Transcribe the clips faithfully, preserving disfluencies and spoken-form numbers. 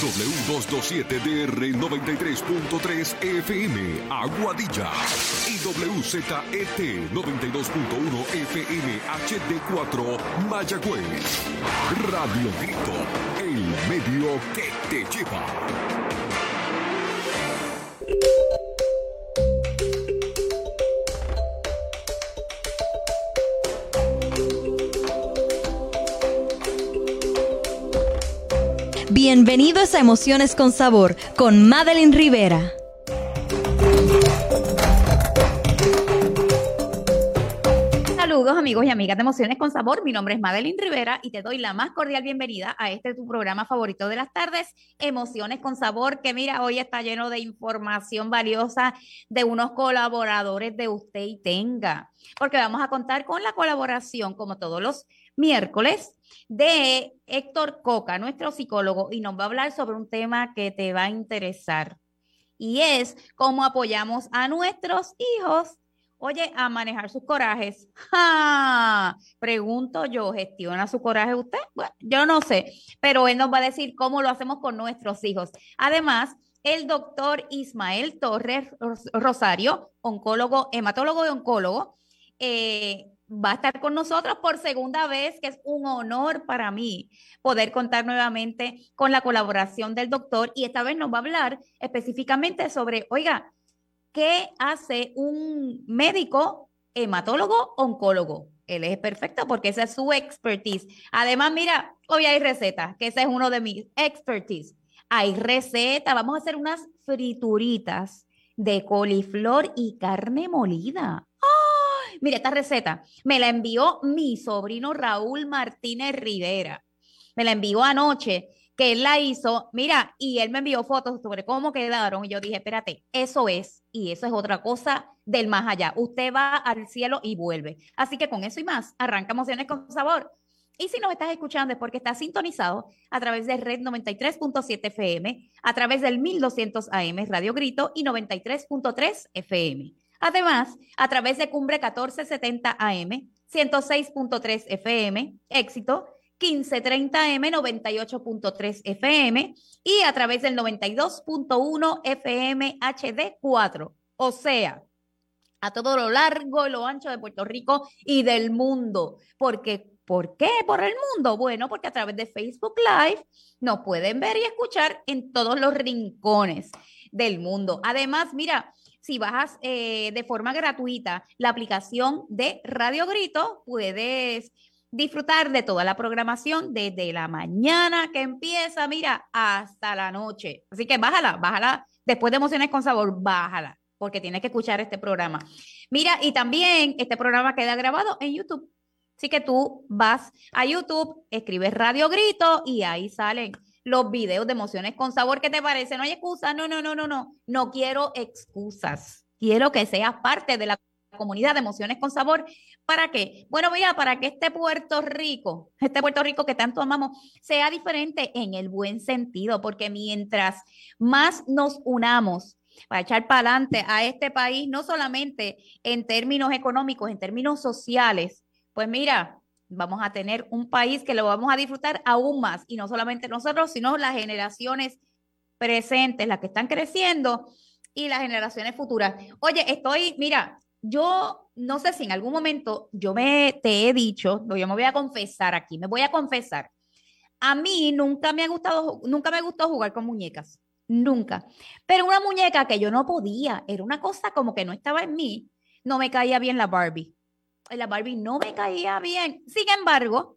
W doscientos veintisiete D R noventa y tres punto tres F M, Aguadilla. Y W Z E T noventa y dos punto uno F M H D cuatro, Mayagüez. Radio Grito, el medio que te lleva. Bienvenidos a Emociones con Sabor con Madeline Rivera. Saludos amigos y amigas de Emociones con Sabor, mi nombre es Madeline Rivera y te doy la más cordial bienvenida a este tu programa favorito de las tardes, Emociones con Sabor, que mira, hoy está lleno de información valiosa de unos colaboradores de Usted y Tenga, porque vamos a contar con la colaboración, como todos los miércoles, de Héctor Coca, nuestro psicólogo, y nos va a hablar sobre un tema que te va a interesar, y es cómo apoyamos a nuestros hijos, oye, a manejar sus corajes. ¡Ja! Pregunto yo, ¿gestiona su coraje usted? Bueno, yo no sé, pero él nos va a decir cómo lo hacemos con nuestros hijos. Además, el doctor Ismael Torres Rosario, oncólogo, hematólogo y oncólogo, eh, va a estar con nosotros por segunda vez, que es un honor para mí poder contar nuevamente con la colaboración del doctor, y esta vez nos va a hablar específicamente sobre, oiga, ¿qué hace un médico hematólogo oncólogo? Él es perfecto porque esa es su expertise. Además, mira, hoy hay recetas, que ese es uno de mis expertise. Hay recetas, vamos a hacer unas frituritas de coliflor y carne molida. ¡Ay! Mira, esta receta me la envió mi sobrino Raúl Martínez Rivera. Me la envió anoche, que él la hizo, mira, y él me envió fotos sobre cómo quedaron, y yo dije, espérate, eso es, y eso es otra cosa del más allá. Usted va al cielo y vuelve. Así que con eso y más, arranca Emociones con Sabor. Y si nos estás escuchando es porque estás sintonizado a través de Red noventa y tres punto siete F M, a través del mil doscientos A M Radio Grito y noventa y tres punto tres F M. Además, a través de Cumbre catorce setenta A M, ciento seis punto tres F M, Éxito, quince treinta M, noventa y ocho punto tres F M y a través del noventa y dos punto uno F M H D cuatro, o sea, a todo lo largo y lo ancho de Puerto Rico y del mundo. Porque, ¿por qué por el mundo? Bueno, porque a través de Facebook Live nos pueden ver y escuchar en todos los rincones del mundo. Además, mira, si bajas eh, de forma gratuita la aplicación de Radio Grito, puedes disfrutar de toda la programación desde la mañana que empieza, mira, hasta la noche. Así que bájala, bájala. Después de Emociones con Sabor, bájala, porque tienes que escuchar este programa. Mira, y también este programa queda grabado en YouTube. Así que tú vas a YouTube, escribes Radio Grito y ahí salen los videos de Emociones con Sabor. ¿Qué te parece? No hay excusas. No, no, no, no, no. No quiero excusas. Quiero que seas parte de la comunidad de Emociones con Sabor. ¿Para qué? Bueno, mira, para que este Puerto Rico, este Puerto Rico que tanto amamos, sea diferente en el buen sentido, porque mientras más nos unamos para echar para adelante a este país, no solamente en términos económicos, en términos sociales, pues mira, vamos a tener un país que lo vamos a disfrutar aún más, y no solamente nosotros, sino las generaciones presentes, las que están creciendo y las generaciones futuras. Oye, estoy, mira, yo no sé si en algún momento yo me te he dicho, no, yo me voy a confesar aquí, me voy a confesar. A mí nunca me ha gustado, nunca me gustó jugar con muñecas, nunca. Pero una muñeca que yo no podía, era una cosa como que no estaba en mí, no me caía bien la Barbie. La Barbie no me caía bien. Sin embargo,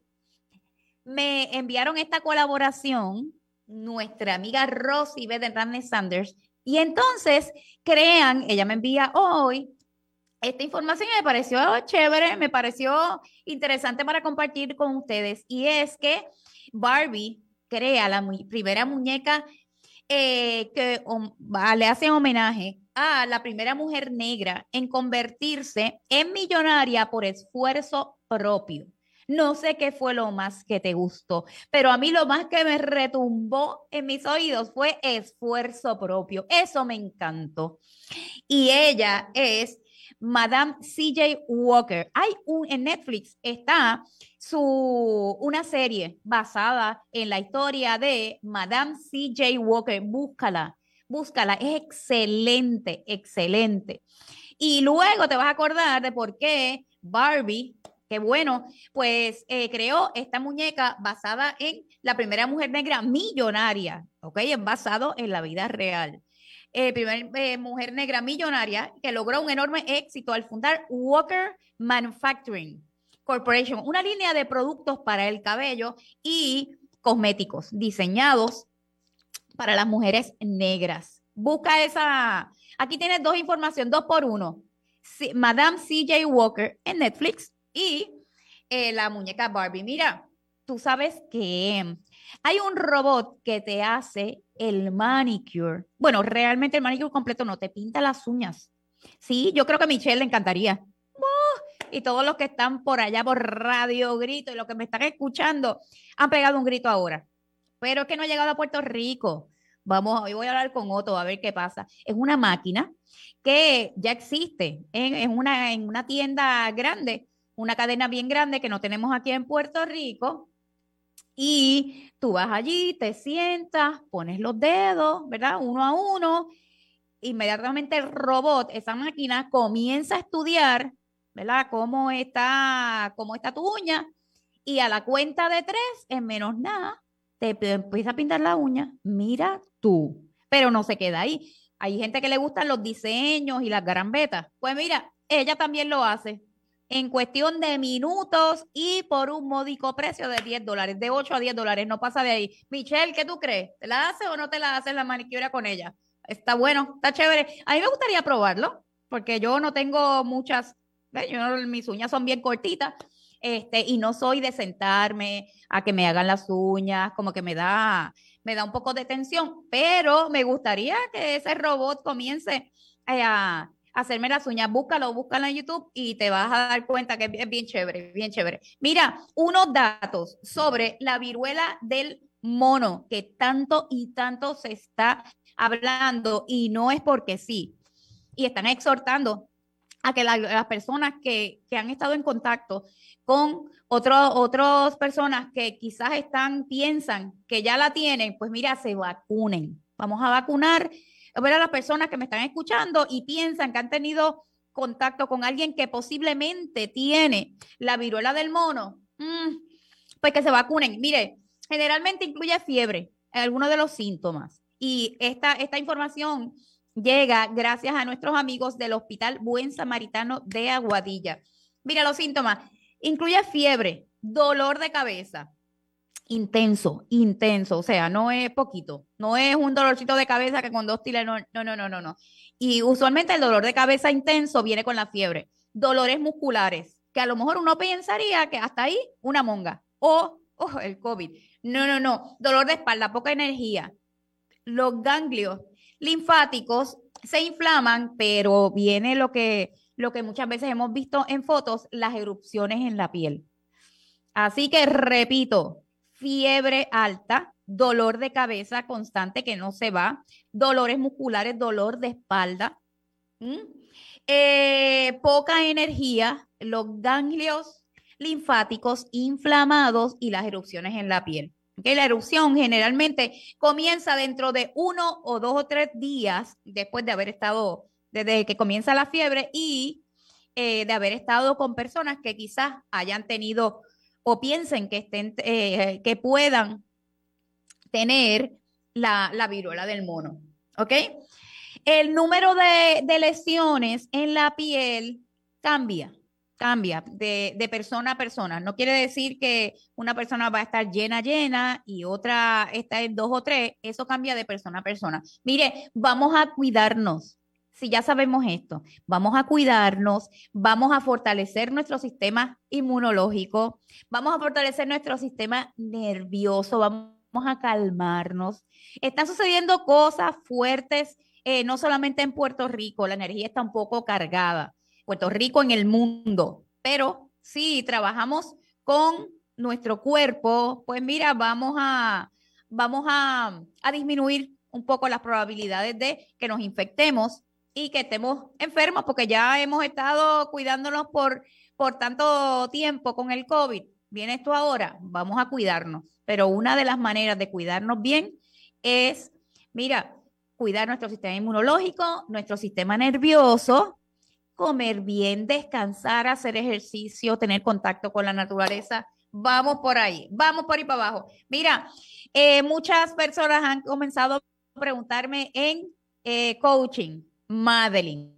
me enviaron esta colaboración nuestra amiga Rosy B. de Randy Sanders, y entonces crean, ella me envía hoy esta información y me pareció chévere, me pareció interesante para compartir con ustedes, y es que Barbie crea la mu- primera muñeca eh, que um, le hace homenaje a la primera mujer negra en convertirse en millonaria por esfuerzo propio. No sé qué fue lo más que te gustó, pero a mí lo más que me retumbó en mis oídos fue esfuerzo propio. Eso me encantó. Y ella es Madame C J Walker. Hay un, en Netflix está su, una serie basada en la historia de Madame C J Walker. Búscala, búscala, es excelente, excelente. Y luego te vas a acordar de por qué Barbie, que bueno, pues eh, creó esta muñeca basada en la primera mujer negra millonaria, ¿ok? Es basado en la vida real. Eh, primera eh, mujer negra millonaria que logró un enorme éxito al fundar Walker Manufacturing Corporation, una línea de productos para el cabello y cosméticos diseñados para las mujeres negras. Busca esa, aquí tienes dos información, dos por uno. Sí, Madame C J Walker en Netflix y eh, la muñeca Barbie. Mira, tú sabes que hay un robot que te hace el manicure. Bueno, realmente el manicure completo no, te pinta las uñas. Sí, yo creo que a Michelle le encantaría. Uh, y todos los que están por allá por Radio Grito y los que me están escuchando han pegado un grito ahora. Pero es que no ha llegado a Puerto Rico. Vamos, hoy voy a hablar con Otto a ver qué pasa. Es una máquina que ya existe en, en, una, en una tienda grande, una cadena bien grande que no tenemos aquí en Puerto Rico. Y tú vas allí, te sientas, pones los dedos, ¿verdad? Uno a uno. Inmediatamente el robot, esa máquina, comienza a estudiar, ¿verdad? Cómo está, cómo está tu uña. Y a la cuenta de tres, en menos nada, te empieza a pintar la uña. Mira tú. Pero no se queda ahí. Hay gente que le gustan los diseños y las garambetas. Pues mira, ella también lo hace en cuestión de minutos y por un módico precio de diez dólares, de ocho a diez dólares, no pasa de ahí. Michelle, ¿qué tú crees? ¿Te la hace o no te la haces la manicura con ella? Está bueno, está chévere. A mí me gustaría probarlo, porque yo no tengo muchas, ¿ves? Yo, mis uñas son bien cortitas, este, y no soy de sentarme a que me hagan las uñas, como que me da, me da un poco de tensión, pero me gustaría que ese robot comience a hacerme las uñas. Búscalo, búscalo en YouTube y te vas a dar cuenta que es bien chévere, bien chévere. Mira, unos datos sobre la viruela del mono, que tanto y tanto se está hablando, y no es porque sí. Y están exhortando a que la, las personas que, que han estado en contacto con otras otras personas que quizás están, piensan que ya la tienen, pues mira, se vacunen. Vamos a vacunar a ver a las personas que me están escuchando y piensan que han tenido contacto con alguien que posiblemente tiene la viruela del mono, mmm, pues que se vacunen. Mire, generalmente incluye fiebre, algunos de los síntomas. Y esta, esta información llega gracias a nuestros amigos del Hospital Buen Samaritano de Aguadilla. Mira los síntomas. Incluye fiebre, dolor de cabeza, intenso, intenso, o sea, no es poquito, no es un dolorcito de cabeza que con dos Tylenol, no, no, no, no, no. Y usualmente el dolor de cabeza intenso viene con la fiebre. Dolores musculares, que a lo mejor uno pensaría que hasta ahí una monga o oh, el COVID. No, no, no. Dolor de espalda, poca energía. Los ganglios linfáticos se inflaman, pero viene lo que, lo que muchas veces hemos visto en fotos, las erupciones en la piel. Así que repito, fiebre alta, dolor de cabeza constante que no se va, dolores musculares, dolor de espalda, ¿Mm? eh, poca energía, los ganglios linfáticos inflamados y las erupciones en la piel. ¿Okay? La erupción generalmente comienza dentro de uno o dos o tres días después de haber estado, desde que comienza la fiebre y eh, de haber estado con personas que quizás hayan tenido o piensen que, estén, eh, que puedan tener la, la viruela del mono. ¿Ok? El número de, de lesiones en la piel cambia. Cambia de, de persona a persona. No quiere decir que una persona va a estar llena, llena y otra está en dos o tres. Eso cambia de persona a persona. Mire, vamos a cuidarnos. Si ya sabemos esto, vamos a cuidarnos, vamos a fortalecer nuestro sistema inmunológico, vamos a fortalecer nuestro sistema nervioso, vamos a calmarnos. Están sucediendo cosas fuertes, eh, no solamente en Puerto Rico, la energía está un poco cargada. Puerto Rico en el mundo, pero si trabajamos con nuestro cuerpo, pues mira, vamos a, vamos a, a disminuir un poco las probabilidades de que nos infectemos y que estemos enfermos, porque ya hemos estado cuidándonos por, por tanto tiempo con el COVID. vienes tú ahora, vamos a cuidarnos. Pero una de las maneras de cuidarnos bien es, mira, cuidar nuestro sistema inmunológico, nuestro sistema nervioso, comer bien, descansar, hacer ejercicio, tener contacto con la naturaleza. Vamos por ahí, vamos por ahí para abajo. Mira, eh, muchas personas han comenzado a preguntarme en eh, coaching, Madeline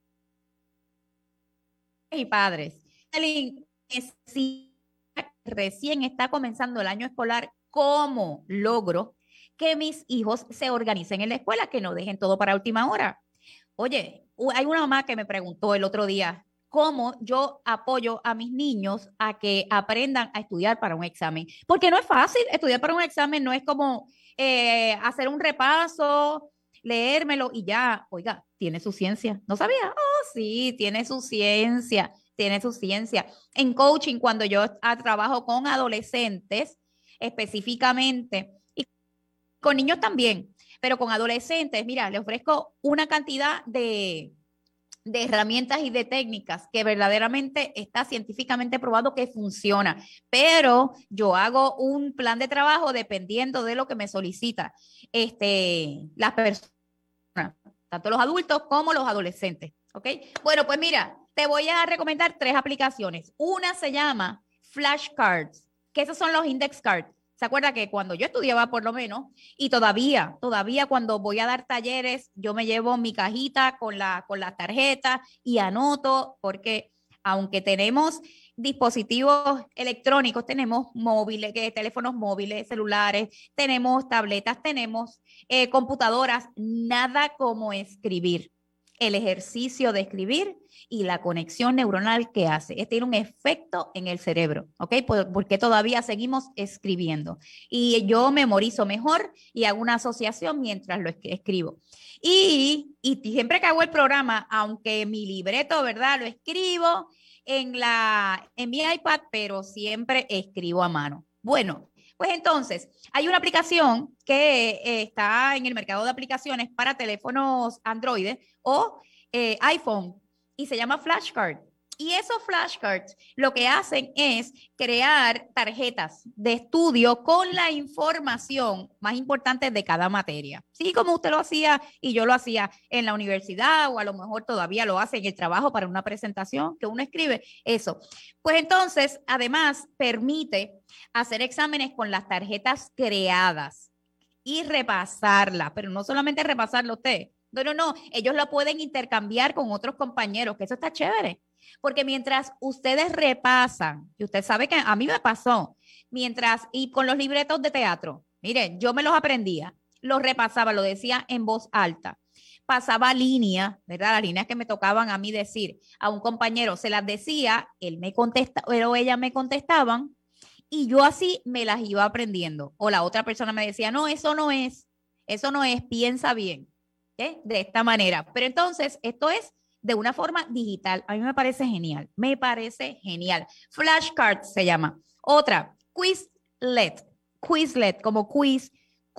y padres. Madeline, si recién está comenzando el año escolar, ¿cómo logro que mis hijos se organicen en la escuela, que no dejen todo para última hora? Oye, hay una mamá que me preguntó el otro día, ¿cómo yo apoyo a mis niños a que aprendan a estudiar para un examen? Porque no es fácil, estudiar para un examen no es como eh, hacer un repaso, leérmelo y ya, oiga, tiene su ciencia. ¿No sabía? Oh, sí, tiene su ciencia, tiene su ciencia. En coaching, cuando yo ah, trabajo con adolescentes específicamente y con niños también, pero con adolescentes, mira, les ofrezco una cantidad de, de herramientas y de técnicas que verdaderamente está científicamente probado que funciona, pero yo hago un plan de trabajo dependiendo de lo que me solicita este, las personas, tanto los adultos como los adolescentes, ¿ok? Bueno, pues mira, te voy a recomendar tres aplicaciones. Una se llama Flashcards, que esos son los index cards. ¿Se acuerda que cuando yo estudiaba por lo menos, y todavía, todavía cuando voy a dar talleres, yo me llevo mi cajita con la, con la tarjeta y anoto, porque aunque tenemos dispositivos electrónicos, tenemos móviles, que, teléfonos móviles, celulares, tenemos tabletas, tenemos eh, computadoras, nada como escribir. El ejercicio de escribir y la conexión neuronal que hace. Este tiene un efecto en el cerebro, ¿ok? Porque todavía seguimos escribiendo. Y yo memorizo mejor y hago una asociación mientras lo escribo. Y, y siempre que hago el programa, aunque mi libreto, ¿verdad? Lo escribo en, la, en mi iPad, pero siempre escribo a mano. Bueno, pues entonces, hay una aplicación que eh, está en el mercado de aplicaciones para teléfonos Android o eh, iPhone y se llama Flashcard. Y esos flashcards lo que hacen es crear tarjetas de estudio con la información más importante de cada materia. Sí, como usted lo hacía y yo lo hacía en la universidad o a lo mejor todavía lo hace en el trabajo para una presentación que uno escribe, eso. Pues entonces, además, permite hacer exámenes con las tarjetas creadas y repasarlas, pero no solamente repasarlo usted. No, no, no, ellos lo pueden intercambiar con otros compañeros, que eso está chévere. Porque mientras ustedes repasan, y usted sabe que a mí me pasó, mientras, y con los libretos de teatro, miren, yo me los aprendía, los repasaba, lo decía en voz alta, pasaba líneas, ¿verdad? Las líneas que me tocaban a mí decir a un compañero, se las decía, él me contesta, o ella me contestaban, y yo así me las iba aprendiendo. O la otra persona me decía, no, eso no es, eso no es, piensa bien, ¿eh? De esta manera. Pero entonces, esto es de una forma digital. A mí me parece genial, me parece genial. Flashcards se llama. Otra, Quizlet, Quizlet, como quiz,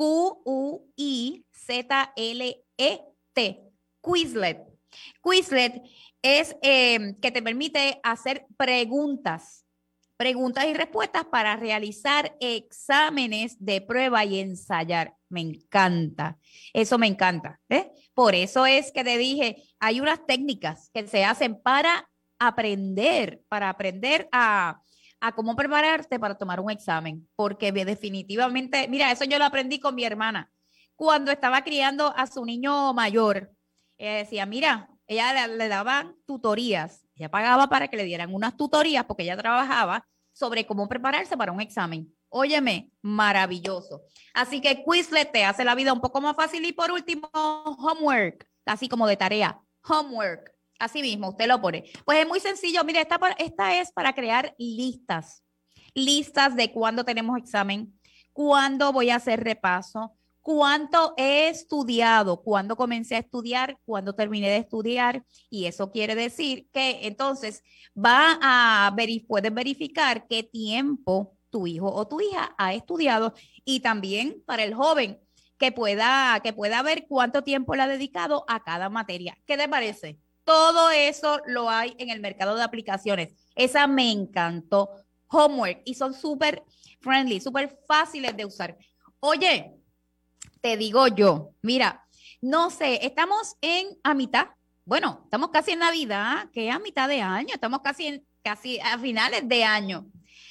Q U I Z L E T, Quizlet. Quizlet es eh, que te permite hacer preguntas, preguntas y respuestas para realizar exámenes de prueba y ensayar. Me encanta, eso me encanta, ¿eh? Por eso es que te dije, hay unas técnicas que se hacen para aprender, para aprender a, a cómo prepararte para tomar un examen, porque definitivamente, mira, eso yo lo aprendí con mi hermana, cuando estaba criando a su niño mayor. Ella decía, mira, ella le, le daban tutorías, ella pagaba para que le dieran unas tutorías, porque ella trabajaba sobre cómo prepararse para un examen. Óyeme, maravilloso. Así que Quizlet te hace la vida un poco más fácil. Y por último, homework, así como de tarea, homework. Así mismo, usted lo pone. Pues es muy sencillo. Mire, esta, esta es para crear listas. Listas de cuándo tenemos examen, cuándo voy a hacer repaso, cuánto he estudiado, cuándo comencé a estudiar, cuándo terminé de estudiar. Y eso quiere decir que entonces va a ver, puedes verificar qué tiempo tu hijo o tu hija ha estudiado, y también para el joven que pueda, que pueda ver cuánto tiempo le ha dedicado a cada materia. ¿Qué te parece? Todo eso lo hay en el mercado de aplicaciones. Esa me encantó. homework y son súper friendly, súper fáciles de usar. Oye, te digo yo, mira, no sé, estamos en a mitad, bueno, estamos casi en Navidad, que es a mitad de año, estamos casi, en, casi a finales de año,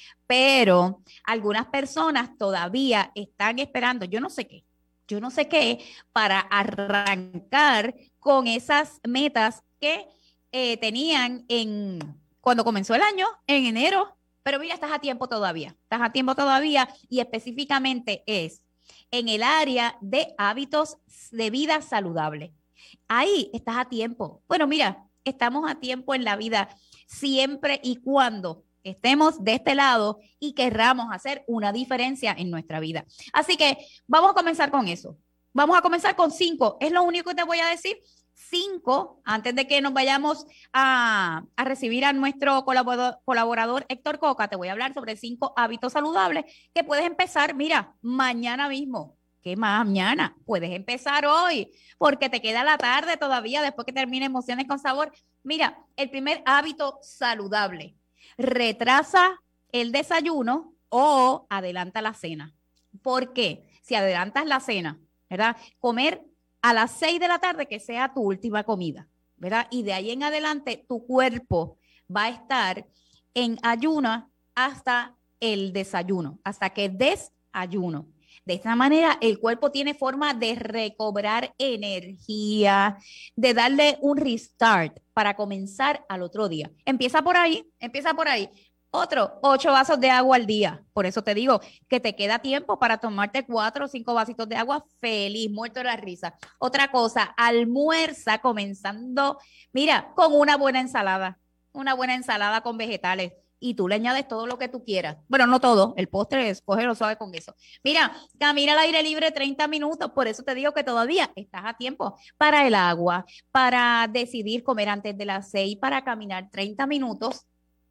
pero algunas personas todavía están esperando, yo no sé qué, yo no sé qué, para arrancar con esas metas que eh, tenían en cuando comenzó el año, en enero. Pero mira, estás a tiempo todavía, estás a tiempo todavía y específicamente es en el área de hábitos de vida saludable. Ahí estás a tiempo. Bueno, mira, estamos a tiempo en la vida siempre y cuando estemos de este lado y querramos hacer una diferencia en nuestra vida. Así que vamos a comenzar con eso. Vamos a comenzar con cinco. Es lo único que te voy a decir. Cinco, antes de que nos vayamos a, a recibir a nuestro colaborador, colaborador Héctor Coca, te voy a hablar sobre cinco hábitos saludables que puedes empezar, mira, mañana mismo. ¿Qué más mañana? Puedes empezar hoy, porque te queda la tarde todavía después que termine Emociones con Sabor. Mira, el primer hábito saludable, retrasa el desayuno o adelanta la cena. ¿Por qué? Si adelantas la cena, ¿verdad? Comer a las seis de la tarde que sea tu última comida, ¿verdad? Y de ahí en adelante tu cuerpo va a estar en ayuno hasta el desayuno, hasta que desayuno. De esta manera el cuerpo tiene forma de recobrar energía, de darle un restart para comenzar al otro día. Empieza por ahí, empieza por ahí. Otro, ocho vasos de agua al día. Por eso te digo que te queda tiempo para tomarte cuatro o cinco vasitos de agua feliz, muerto de la risa. Otra cosa, almuerza comenzando, mira, con una buena ensalada, una buena ensalada con vegetales y tú le añades todo lo que tú quieras. Bueno, no todo, el postre es cógelo suave con eso. Mira, camina al aire libre treinta minutos, por eso te digo que todavía estás a tiempo para el agua, para decidir comer antes de las seis, para caminar treinta minutos.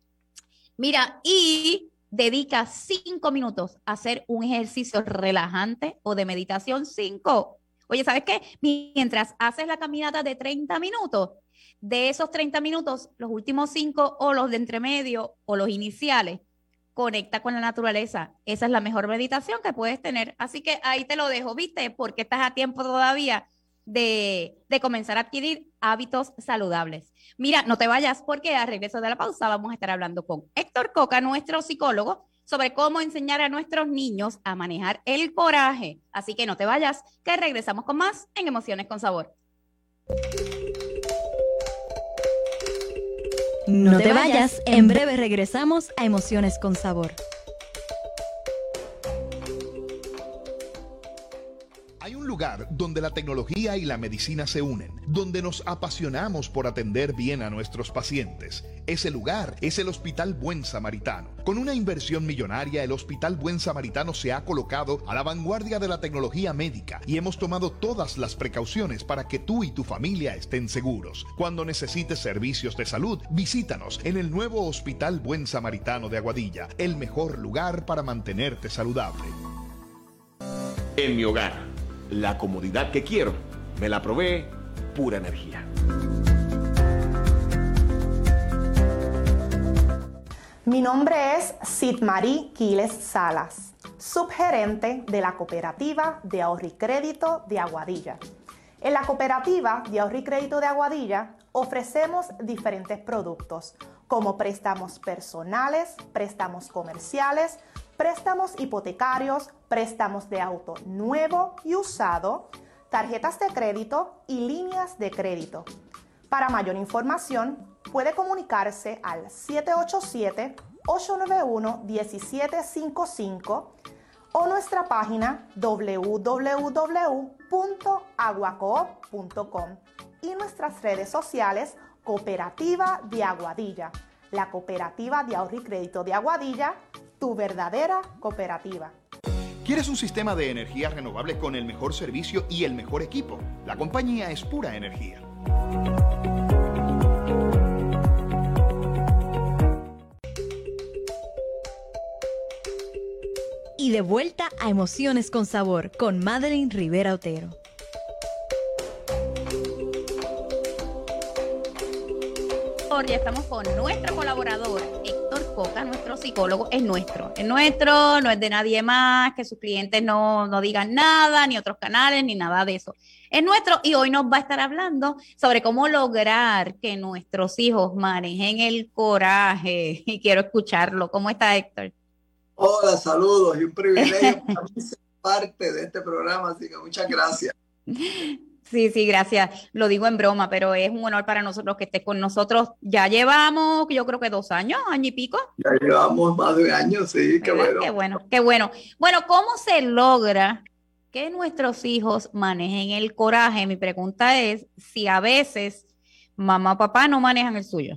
Mira, y dedica cinco minutos a hacer un ejercicio relajante o de meditación. Cinco. Oye, ¿sabes qué? Mientras haces la caminata de treinta minutos, de esos treinta minutos, los últimos cinco o los de entremedio o los iniciales, conecta con la naturaleza. Esa es la mejor meditación que puedes tener. Así que ahí te lo dejo, ¿viste? Porque estás a tiempo todavía de, de comenzar a adquirir hábitos saludables. Mira, no te vayas porque al regreso de la pausa vamos a estar hablando con Héctor Coca, nuestro psicólogo, sobre cómo enseñar a nuestros niños a manejar el coraje. Así que no te vayas, que regresamos con más en Emociones con Sabor. No te vayas, en breve regresamos a Emociones con Sabor. Hay un lugar donde la tecnología y la medicina se unen, donde nos apasionamos por atender bien a nuestros pacientes. Ese lugar es el Hospital Buen Samaritano. Con una inversión millonaria, el Hospital Buen Samaritano se ha colocado a la vanguardia de la tecnología médica y hemos tomado todas las precauciones para que tú y tu familia estén seguros. Cuando necesites servicios de salud, visítanos en el nuevo Hospital Buen Samaritano de Aguadilla, el mejor lugar para mantenerte saludable. En mi hogar, la comodidad que quiero, me la provee Pura Energía. Mi nombre es Sidmarí Quiles Salas, subgerente de la Cooperativa de Ahorro y Crédito de Aguadilla. En la Cooperativa de Ahorro y Crédito de Aguadilla ofrecemos diferentes productos como préstamos personales, préstamos comerciales, préstamos hipotecarios, préstamos de auto nuevo y usado, tarjetas de crédito y líneas de crédito. Para mayor información, puede comunicarse al siete ocho siete, ocho nueve uno, uno siete cinco cinco o nuestra página doble u doble u doble u punto aguacoop punto com y nuestras redes sociales Cooperativa de Aguadilla, la Cooperativa de Ahorro y Crédito de Aguadilla, tu verdadera cooperativa. ¿Quieres un sistema de energía renovable con el mejor servicio y el mejor equipo? La compañía es Pura Energía. Y de vuelta a Emociones con Sabor con Madeline Rivera Otero. Ya estamos con nuestro colaborador Héctor doctor Coca, nuestro psicólogo, es nuestro. Es nuestro, no es de nadie más, que sus clientes no, no digan nada, ni otros canales, ni nada de eso. Es nuestro y hoy nos va a estar hablando sobre cómo lograr que nuestros hijos manejen el coraje. Y quiero escucharlo. ¿Cómo está, Héctor? Hola, saludos y un privilegio para mí ser parte de este programa, así que muchas gracias. Sí, sí, gracias. Lo digo en broma, pero es un honor para nosotros que estés con nosotros. Ya llevamos, yo creo que dos años, año y pico. Ya llevamos más de un año, sí, qué bueno. Qué bueno, qué bueno. Bueno, ¿cómo se logra que nuestros hijos manejen el coraje? Mi pregunta es si a veces mamá o papá no manejan el suyo.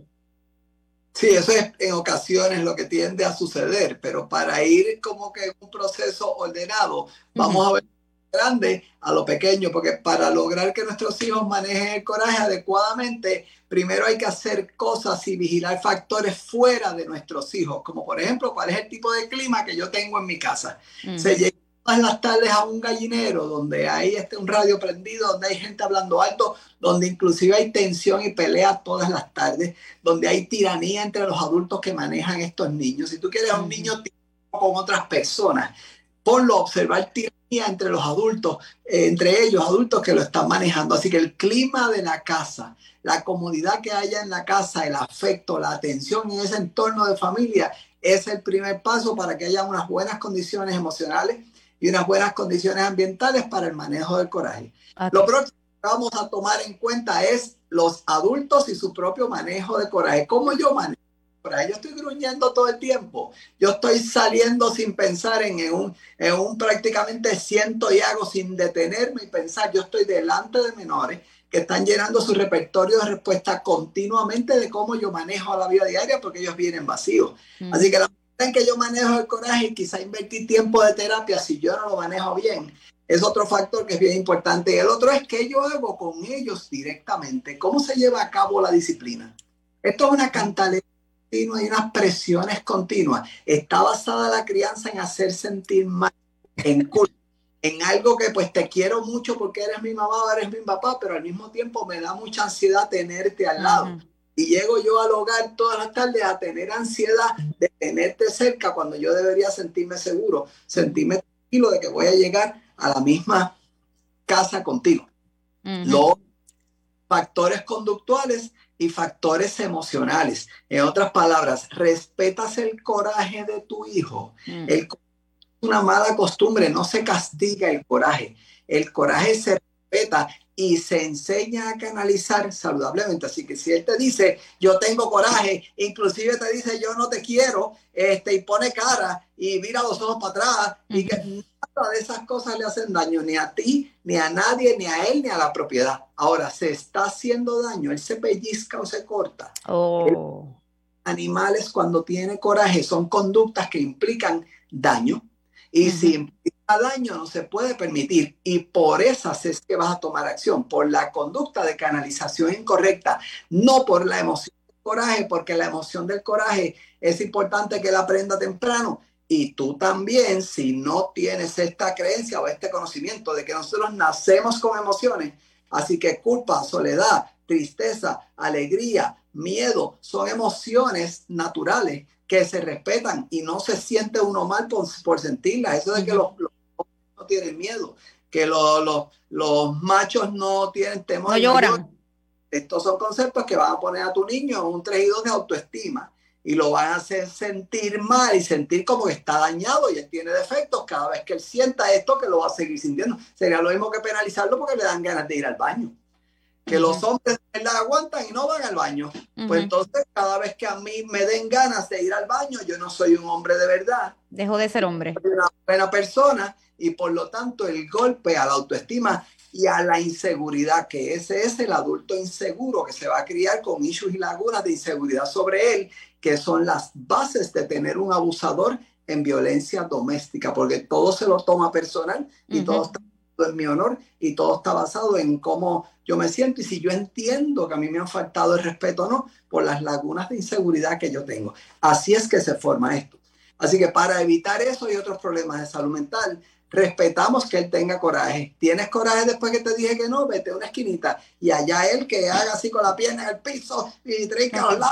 Sí, eso es en ocasiones lo que tiende a suceder, pero para ir como que en un proceso ordenado, vamos uh-huh. a ver grande a lo pequeño, porque para lograr que nuestros hijos manejen el coraje adecuadamente, primero hay que hacer cosas y vigilar factores fuera de nuestros hijos, como por ejemplo, cuál es el tipo de clima que yo tengo en mi casa. Uh-huh. Se llega todas las tardes a un gallinero donde hay este, un radio prendido, donde hay gente hablando alto, donde inclusive hay tensión y pelea todas las tardes, donde hay tiranía entre los adultos que manejan estos niños. Si tú quieres a un niño con otras personas, ponlo a observar tiranía entre los adultos, eh, entre ellos adultos que lo están manejando. Así que el clima de la casa, la comodidad que haya en la casa, el afecto, la atención en ese entorno de familia, es el primer paso para que haya unas buenas condiciones emocionales y unas buenas condiciones ambientales para el manejo del coraje. Okay. Lo próximo que vamos a tomar en cuenta es los adultos y su propio manejo de coraje. ¿Cómo yo manejo coraje? Yo estoy gruñendo todo el tiempo. Yo estoy saliendo sin pensar en, en, un, en un prácticamente siento y hago sin detenerme y pensar. Yo estoy delante de menores que están llenando su repertorio de respuesta continuamente de cómo yo manejo la vida diaria porque ellos vienen vacíos. Mm. Así que la en que yo manejo el coraje y quizá invertir tiempo de terapia si yo no lo manejo bien es otro factor que es bien importante. Y el otro es que yo hago con ellos directamente. ¿Cómo se lleva a cabo la disciplina? Esto es una cantaleta continua y unas presiones continuas. Está basada la crianza en hacer sentir mal, en culpa, en algo que pues te quiero mucho porque eres mi mamá o eres mi papá, pero al mismo tiempo me da mucha ansiedad tenerte al lado. Uh-huh. Y llego yo al hogar todas las tardes a tener ansiedad de tenerte cerca cuando yo debería sentirme seguro, sentirme tranquilo de que voy a llegar a la misma casa contigo. Uh-huh. Los factores conductuales y factores emocionales. En otras palabras, respetas el coraje de tu hijo. Uh-huh. El coraje es una mala costumbre, no se castiga el coraje. El coraje se respeta y se enseña a canalizar saludablemente. Así que si él te dice, yo tengo coraje, inclusive te dice, yo no te quiero, este, y pone cara y mira los ojos para atrás, uh-huh. y que nada de esas cosas le hacen daño ni a ti, ni a nadie, ni a él, ni a la propiedad. Ahora, se está haciendo daño, él se pellizca o se corta. Oh. El, animales cuando tiene coraje son conductas que implican daño. Y uh-huh. si implica daño no se puede permitir, y por esas es que vas a tomar acción, por la conducta de canalización incorrecta, no por la emoción del coraje, porque la emoción del coraje es importante que la aprenda temprano. Y tú también, si no tienes esta creencia o este conocimiento de que nosotros nacemos con emociones, así que culpa, soledad, tristeza, alegría, miedo, son emociones naturales que se respetan y no se siente uno mal por, por sentirlas. Eso de que los, los no tienen miedo, que los, los, los machos no tienen temor. No lloran. Estos son conceptos que van a poner a tu niño en un tres y dos de autoestima y lo van a hacer sentir mal y sentir como que está dañado y él tiene defectos. Cada vez que él sienta esto, que lo va a seguir sintiendo. Sería lo mismo que penalizarlo porque le dan ganas de ir al baño. Que uh-huh. los hombres de verdad aguantan y no van al baño. Uh-huh. Pues entonces, cada vez que a mí me den ganas de ir al baño, yo no soy un hombre de verdad. Dejo de ser hombre. Soy una buena persona y por lo tanto el golpe a la autoestima y a la inseguridad, que ese es el adulto inseguro que se va a criar con issues y lagunas de inseguridad sobre él, que son las bases de tener un abusador en violencia doméstica, porque todo se lo toma personal y uh-huh. todo está en mi honor y todo está basado en cómo yo me siento y si yo entiendo que a mí me han faltado el respeto o no por las lagunas de inseguridad que yo tengo. Así es que se forma esto. Así que para evitar eso y otros problemas de salud mental, respetamos que él tenga coraje. ¿Tienes coraje después que te dije que no? Vete a una esquinita y allá él que haga así con la pierna en el piso y trinca a los lados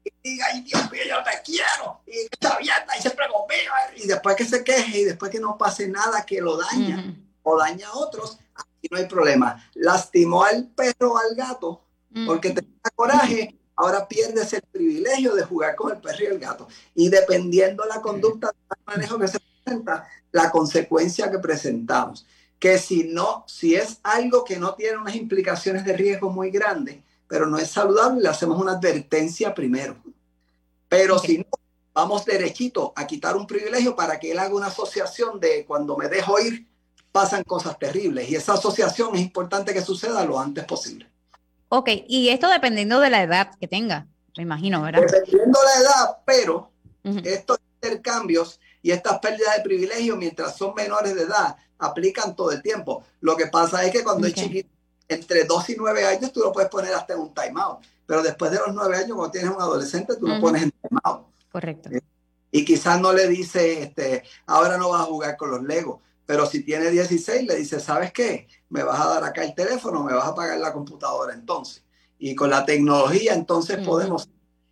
y diga, ay Dios mío, yo te quiero, y está abierta y siempre conmigo, y después que se queje y después que no pase nada que lo daña uh-huh. o daña a otros, aquí no hay problema. Lastimó al perro o al gato porque uh-huh. tenía coraje, ahora pierdes el privilegio de jugar con el perro y el gato. Y dependiendo de la conducta del manejo que se presenta, la consecuencia que presentamos. Que si no, si es algo que no tiene unas implicaciones de riesgo muy grandes, pero no es saludable, le hacemos una advertencia primero. Pero okay. si no, vamos derechito a quitar un privilegio para que él haga una asociación de cuando me dejo ir, pasan cosas terribles. Y esa asociación es importante que suceda lo antes posible. Ok, y esto dependiendo de la edad que tenga, me imagino, ¿verdad? Dependiendo de la edad, pero uh-huh. estos intercambios y estas pérdidas de privilegio, mientras son menores de edad, aplican todo el tiempo. Lo que pasa es que cuando okay. es chiquito, entre dos y nueve años, tú lo puedes poner hasta en un timeout. Pero después de los nueve años, cuando tienes un adolescente, tú uh-huh. lo pones en timeout. Correcto. Y quizás no le dice, este, ahora no vas a jugar con los Legos. Pero si tiene dieciséis, le dice, ¿sabes qué? Me vas a dar acá el teléfono, me vas a pagar la computadora entonces. Y con la tecnología entonces uh-huh. podemos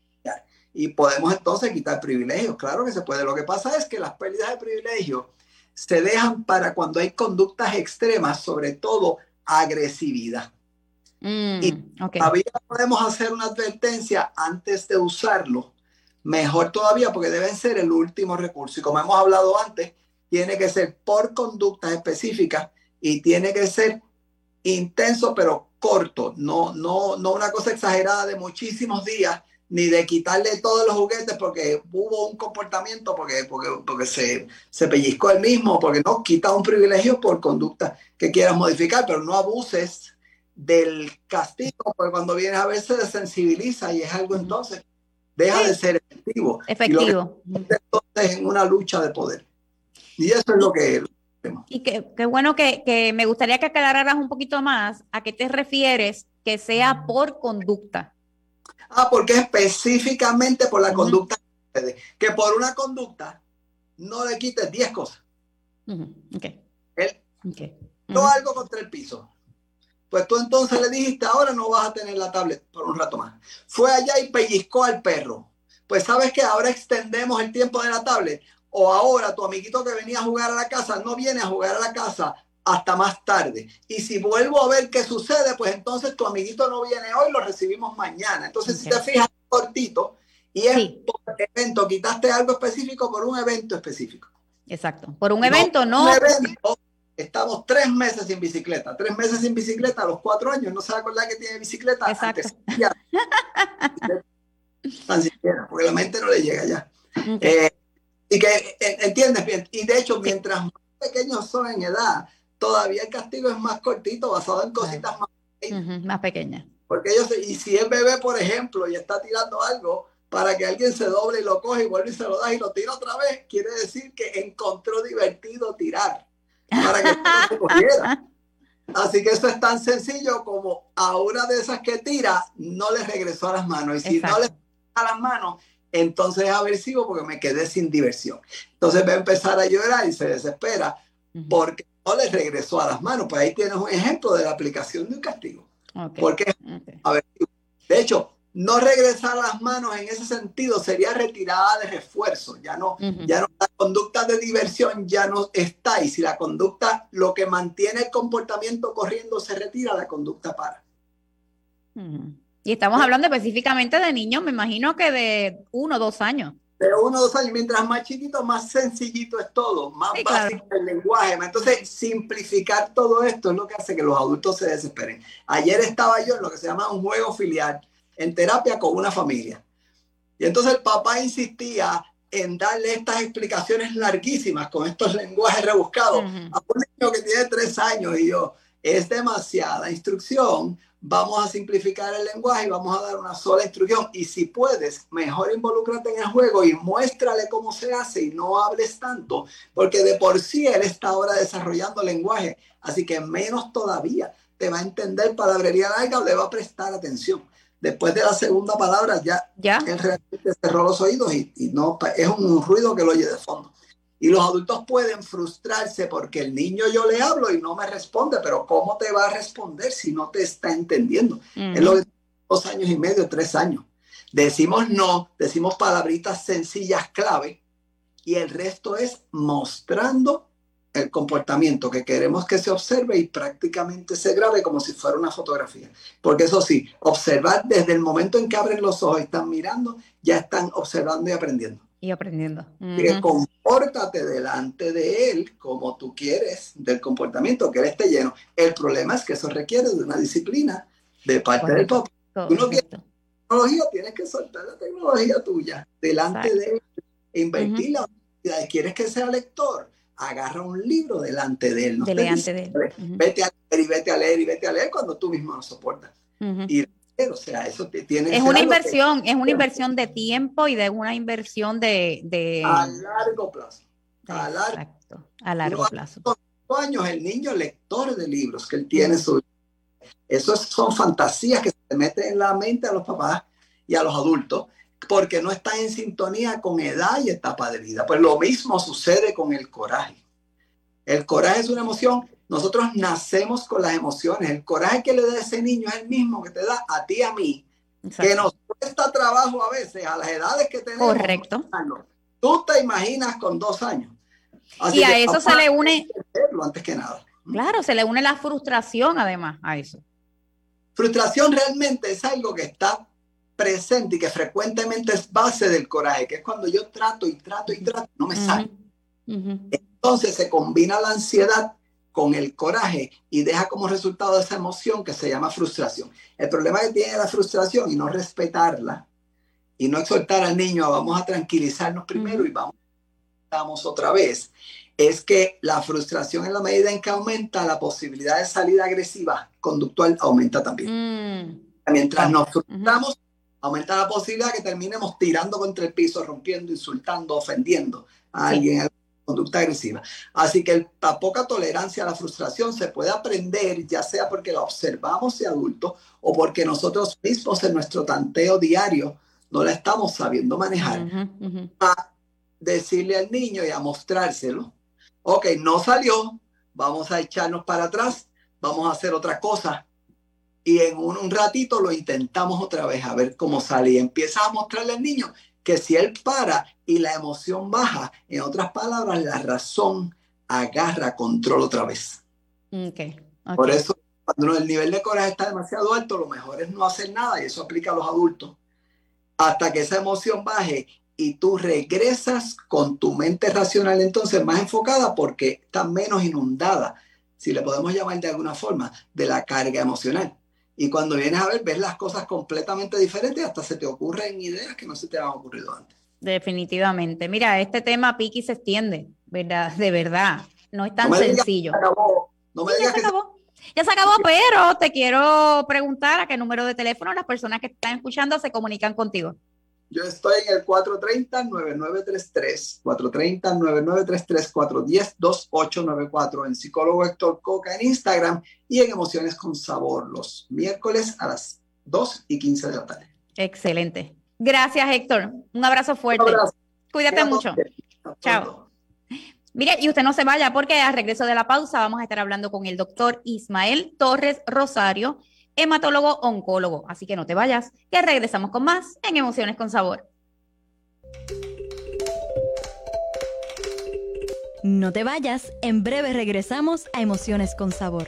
y podemos entonces quitar privilegios. Claro que se puede. Lo que pasa es que las pérdidas de privilegios se dejan para cuando hay conductas extremas, sobre todo agresividad. Mm, y okay. todavía podemos hacer una advertencia antes de usarlo. Mejor todavía porque deben ser el último recurso. Y como hemos hablado antes, tiene que ser por conductas específicas y tiene que ser intenso pero corto, no, no, no una cosa exagerada de muchísimos días, ni de quitarle todos los juguetes porque hubo un comportamiento, porque, porque, porque se, se pellizcó el mismo, porque no, quita un privilegio por conducta que quieras modificar, pero no abuses del castigo, porque cuando vienes a ver se desensibiliza y es algo entonces, deja sí. de ser efectivo. Efectivo. Y lo que entonces en una lucha de poder. Y eso es lo que... Y qué que bueno que, que me gustaría que aclararas un poquito más a qué te refieres que sea por conducta. Ah, porque específicamente por la uh-huh. conducta. Que por una conducta no le quites diez cosas. Uh-huh. Okay. Él okay. no uh-huh. algo contra el piso. Pues tú entonces le dijiste, ahora no vas a tener la tablet por un rato más. Fue allá y pellizcó al perro. Pues sabes que ahora extendemos el tiempo de la tablet. O ahora tu amiguito que venía a jugar a la casa no viene a jugar a la casa hasta más tarde. Y si vuelvo a ver qué sucede, pues entonces tu amiguito no viene hoy, lo recibimos mañana. Entonces, okay. si te fijas cortito, y es sí. por evento, quitaste algo específico por un evento específico. Exacto. Por un evento, no. Un evento, estamos tres meses sin bicicleta. Tres meses sin bicicleta a los cuatro años. No se va a acordar que tiene bicicleta. Exacto. Antes, ya, tan siquiera, porque la mente no le llega ya. Okay. Eh, y que, ¿entiendes bien? Y de hecho, mientras sí. más pequeños son en edad, todavía el castigo es más cortito, basado en cositas más pequeñas. Uh-huh, más pequeñas. Porque ellos, y si es bebé, por ejemplo, y está tirando algo, para que alguien se doble y lo coge y vuelve y se lo da y lo tira otra vez, quiere decir que encontró divertido tirar, para que no se cogiera. Así que eso es tan sencillo como a una de esas que tira, no le regresó a las manos. Y si Exacto. no le regresó a las manos, entonces es aversivo porque me quedé sin diversión. Entonces va a empezar a llorar y se desespera uh-huh. porque no le regresó a las manos. Pues ahí tienes un ejemplo de la aplicación de un castigo. Okay. Porque okay. aversivo. De hecho, no regresar a las manos en ese sentido sería retirada de refuerzo. Ya no, uh-huh. ya no, la conducta de diversión ya no está. Y si la conducta, lo que mantiene el comportamiento corriendo se retira, la conducta para. Uh-huh. Y estamos hablando específicamente de niños, me imagino que de uno o dos años. De uno o dos años, mientras más chiquito, más sencillito es todo, más sí, básico claro. el lenguaje. Entonces, simplificar todo esto es lo que hace que los adultos se desesperen. Ayer estaba yo en lo que se llama un juego filial, en terapia con una familia. Y entonces el papá insistía en darle estas explicaciones larguísimas con estos lenguajes rebuscados uh-huh. a un niño que tiene tres años. Y yo, es demasiada instrucción. Vamos a simplificar el lenguaje y vamos a dar una sola instrucción. Y si puedes, mejor involúcrate en el juego y muéstrale cómo se hace y no hables tanto, porque de por sí él está ahora desarrollando lenguaje, así que menos todavía te va a entender palabrería larga o le va a prestar atención. Después de la segunda palabra ya, ¿Ya? él realmente cerró los oídos y, y no, es un ruido que lo oye de fondo. Y los adultos pueden frustrarse porque el niño yo le hablo y no me responde, pero ¿cómo te va a responder si no te está entendiendo? Mm. Es lo de dos años y medio, tres años. Decimos no, decimos palabritas sencillas clave y el resto es mostrando el comportamiento que queremos que se observe y prácticamente se grabe como si fuera una fotografía. Porque eso sí, observar desde el momento en que abren los ojos y están mirando, ya están observando y aprendiendo. Y aprendiendo. Uh-huh. Que compórtate delante de él como tú quieres del comportamiento, que él esté lleno. El problema es que eso requiere de una disciplina de parte Correcto. del papá. Tú no quieres tecnología, tienes que soltar la tecnología tuya delante Exacto. de él e invertir uh-huh. la oportunidad. ¿Quieres que sea lector? Agarra un libro delante de él. No delante de él. Uh-huh. Vete a leer y vete a leer y vete a leer cuando tú mismo lo soportas. Uh-huh. Y o sea, eso te tiene es una inversión, que... es una inversión de tiempo y de una inversión de, de... a largo plazo. A largo, Exacto, a largo plazo. Cinco años el niño lector de libros que él tiene. Uh-huh. su... Esos son fantasías que se meten en la mente a los papás y a los adultos porque no están en sintonía con edad y etapa de vida. Pues lo mismo sucede con el coraje. El coraje es una emoción. Nosotros nacemos con las emociones. El coraje que le da a ese niño es el mismo que te da a ti y a mí. Exacto. Que nos cuesta trabajo a veces a las edades que tenemos. Correcto. Tú te imaginas con dos años. Así y a eso se le une... Antes que nada. Claro, se le une la frustración además a eso. Frustración realmente es algo que está presente y que frecuentemente es base del coraje, que es cuando yo trato y trato y trato, no me sale. Uh-huh. Uh-huh. Entonces se combina la ansiedad con el coraje y deja como resultado esa emoción que se llama frustración. El problema que tiene la frustración y no respetarla y no exhortar al niño a vamos a tranquilizarnos primero uh-huh. y vamos, vamos otra vez, es que la frustración en la medida en que aumenta la posibilidad de salida agresiva conductual aumenta también. Uh-huh. Mientras nos frustramos, uh-huh. aumenta la posibilidad que terminemos tirando contra el piso, rompiendo, insultando, ofendiendo a sí. alguien. Conducta agresiva. Así que la poca tolerancia a la frustración se puede aprender, ya sea porque la observamos de adultos o porque nosotros mismos en nuestro tanteo diario no la estamos sabiendo manejar. Uh-huh, uh-huh. A decirle al niño y a mostrárselo. Ok, no salió, vamos a echarnos para atrás, vamos a hacer otra cosa. Y en un, un ratito lo intentamos otra vez a ver cómo sale. Y empieza a mostrarle al niño que si él para y la emoción baja, en otras palabras, la razón agarra control otra vez. Okay, okay. Por eso, cuando el nivel de coraje está demasiado alto, lo mejor es no hacer nada, y eso aplica a los adultos, hasta que esa emoción baje y tú regresas con tu mente racional entonces más enfocada porque está menos inundada, si le podemos llamar de alguna forma, de la carga emocional. Y cuando vienes a ver, ves las cosas completamente diferentes, hasta se te ocurren ideas que no se te han ocurrido antes. Definitivamente. Mira, este tema pique y se extiende, ¿verdad? De verdad. No es tan no sencillo. Se acabó. No me sí, digas ya se que acabó. Se... Ya se acabó, pero te quiero preguntar a qué número de teléfono las personas que están escuchando se comunican contigo. Yo estoy en el cuatro tres cero, nueve nueve tres tres, cuatro tres cero, nueve nueve tres tres, cuatro uno cero, dos ocho nueve cuatro, en Psicólogo Héctor Coca en Instagram y en Emociones con Sabor los miércoles a las dos y quince de la tarde. Excelente. Gracias, Héctor. Un abrazo fuerte. Un abrazo. Cuídate mucho. Chao. Mire, y usted no se vaya porque al regreso de la pausa vamos a estar hablando con el doctor Ismael Torres Rosario, hematólogo oncólogo. Así que no te vayas, que regresamos con más en Emociones con Sabor. No te vayas, en breve regresamos a Emociones con Sabor.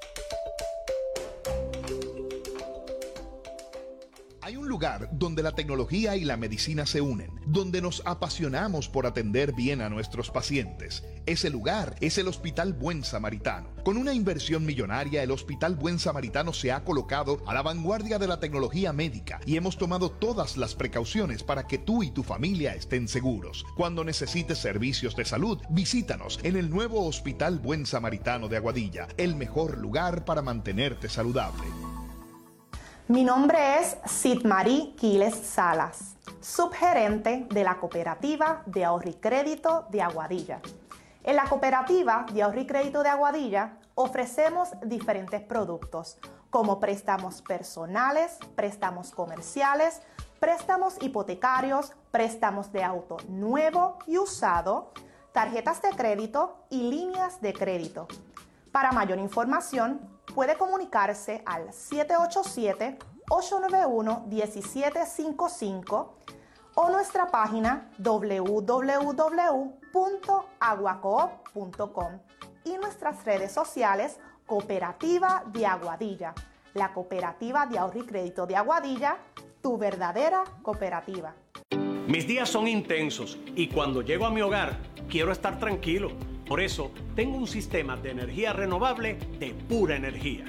Hay un lugar donde la tecnología y la medicina se unen, donde nos apasionamos por atender bien a nuestros pacientes. Ese lugar es el Hospital Buen Samaritano. Con una inversión millonaria, el Hospital Buen Samaritano se ha colocado a la vanguardia de la tecnología médica y hemos tomado todas las precauciones para que tú y tu familia estén seguros. Cuando necesites servicios de salud, visítanos en el nuevo Hospital Buen Samaritano de Aguadilla, el mejor lugar para mantenerte saludable. Mi nombre es Sitmarí Quiles Salas, subgerente de la Cooperativa de Ahorro y Crédito de Aguadilla. En la Cooperativa de Ahorro y Crédito de Aguadilla ofrecemos diferentes productos como préstamos personales, préstamos comerciales, préstamos hipotecarios, préstamos de auto nuevo y usado, tarjetas de crédito y líneas de crédito. Para mayor información, puede comunicarse al siete ocho siete, ocho nueve uno, uno siete cinco cinco o nuestra página w w w punto aguacoop punto com y nuestras redes sociales Cooperativa de Aguadilla, la Cooperativa de Ahorro y Crédito de Aguadilla, tu verdadera cooperativa. Mis días son intensos y cuando llego a mi hogar quiero estar tranquilo. Por eso tengo un sistema de energía renovable de Pura Energía.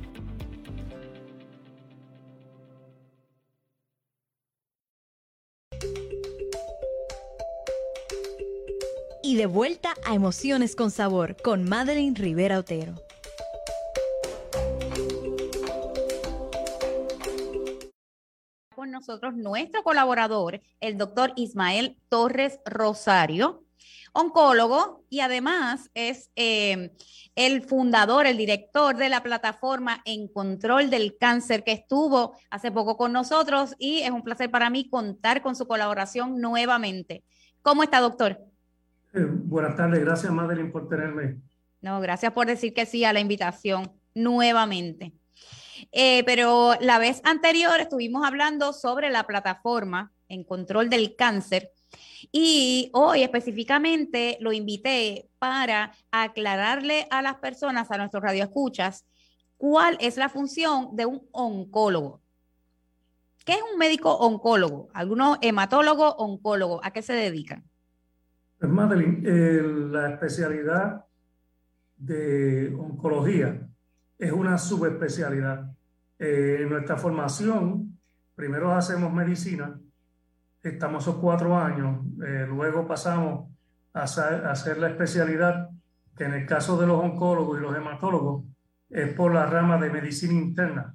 Y de vuelta a Emociones con Sabor con Madeline Rivera Otero. Con nosotros nuestro colaborador, el doctor Ismael Torres Rosario, oncólogo y además es eh, el fundador, el director de la plataforma En Control del Cáncer, que estuvo hace poco con nosotros y es un placer para mí contar con su colaboración nuevamente. ¿Cómo está, doctor? Eh, buenas tardes, gracias Madeline por tenerme. No, gracias por decir que sí a la invitación nuevamente. Eh, pero la vez anterior estuvimos hablando sobre la plataforma En Control del Cáncer y hoy específicamente lo invité para aclararle a las personas, a nuestros radioescuchas, cuál es la función de un oncólogo. ¿Qué es un médico oncólogo? ¿Algunos hematólogos oncólogos? ¿A qué se dedican? Pues Madeline, eh, la especialidad de oncología es una subespecialidad. Eh, en nuestra formación, primero hacemos medicina, estamos esos cuatro años, eh, luego pasamos a hacer, a hacer la especialidad, que en el caso de los oncólogos y los hematólogos es por la rama de medicina interna.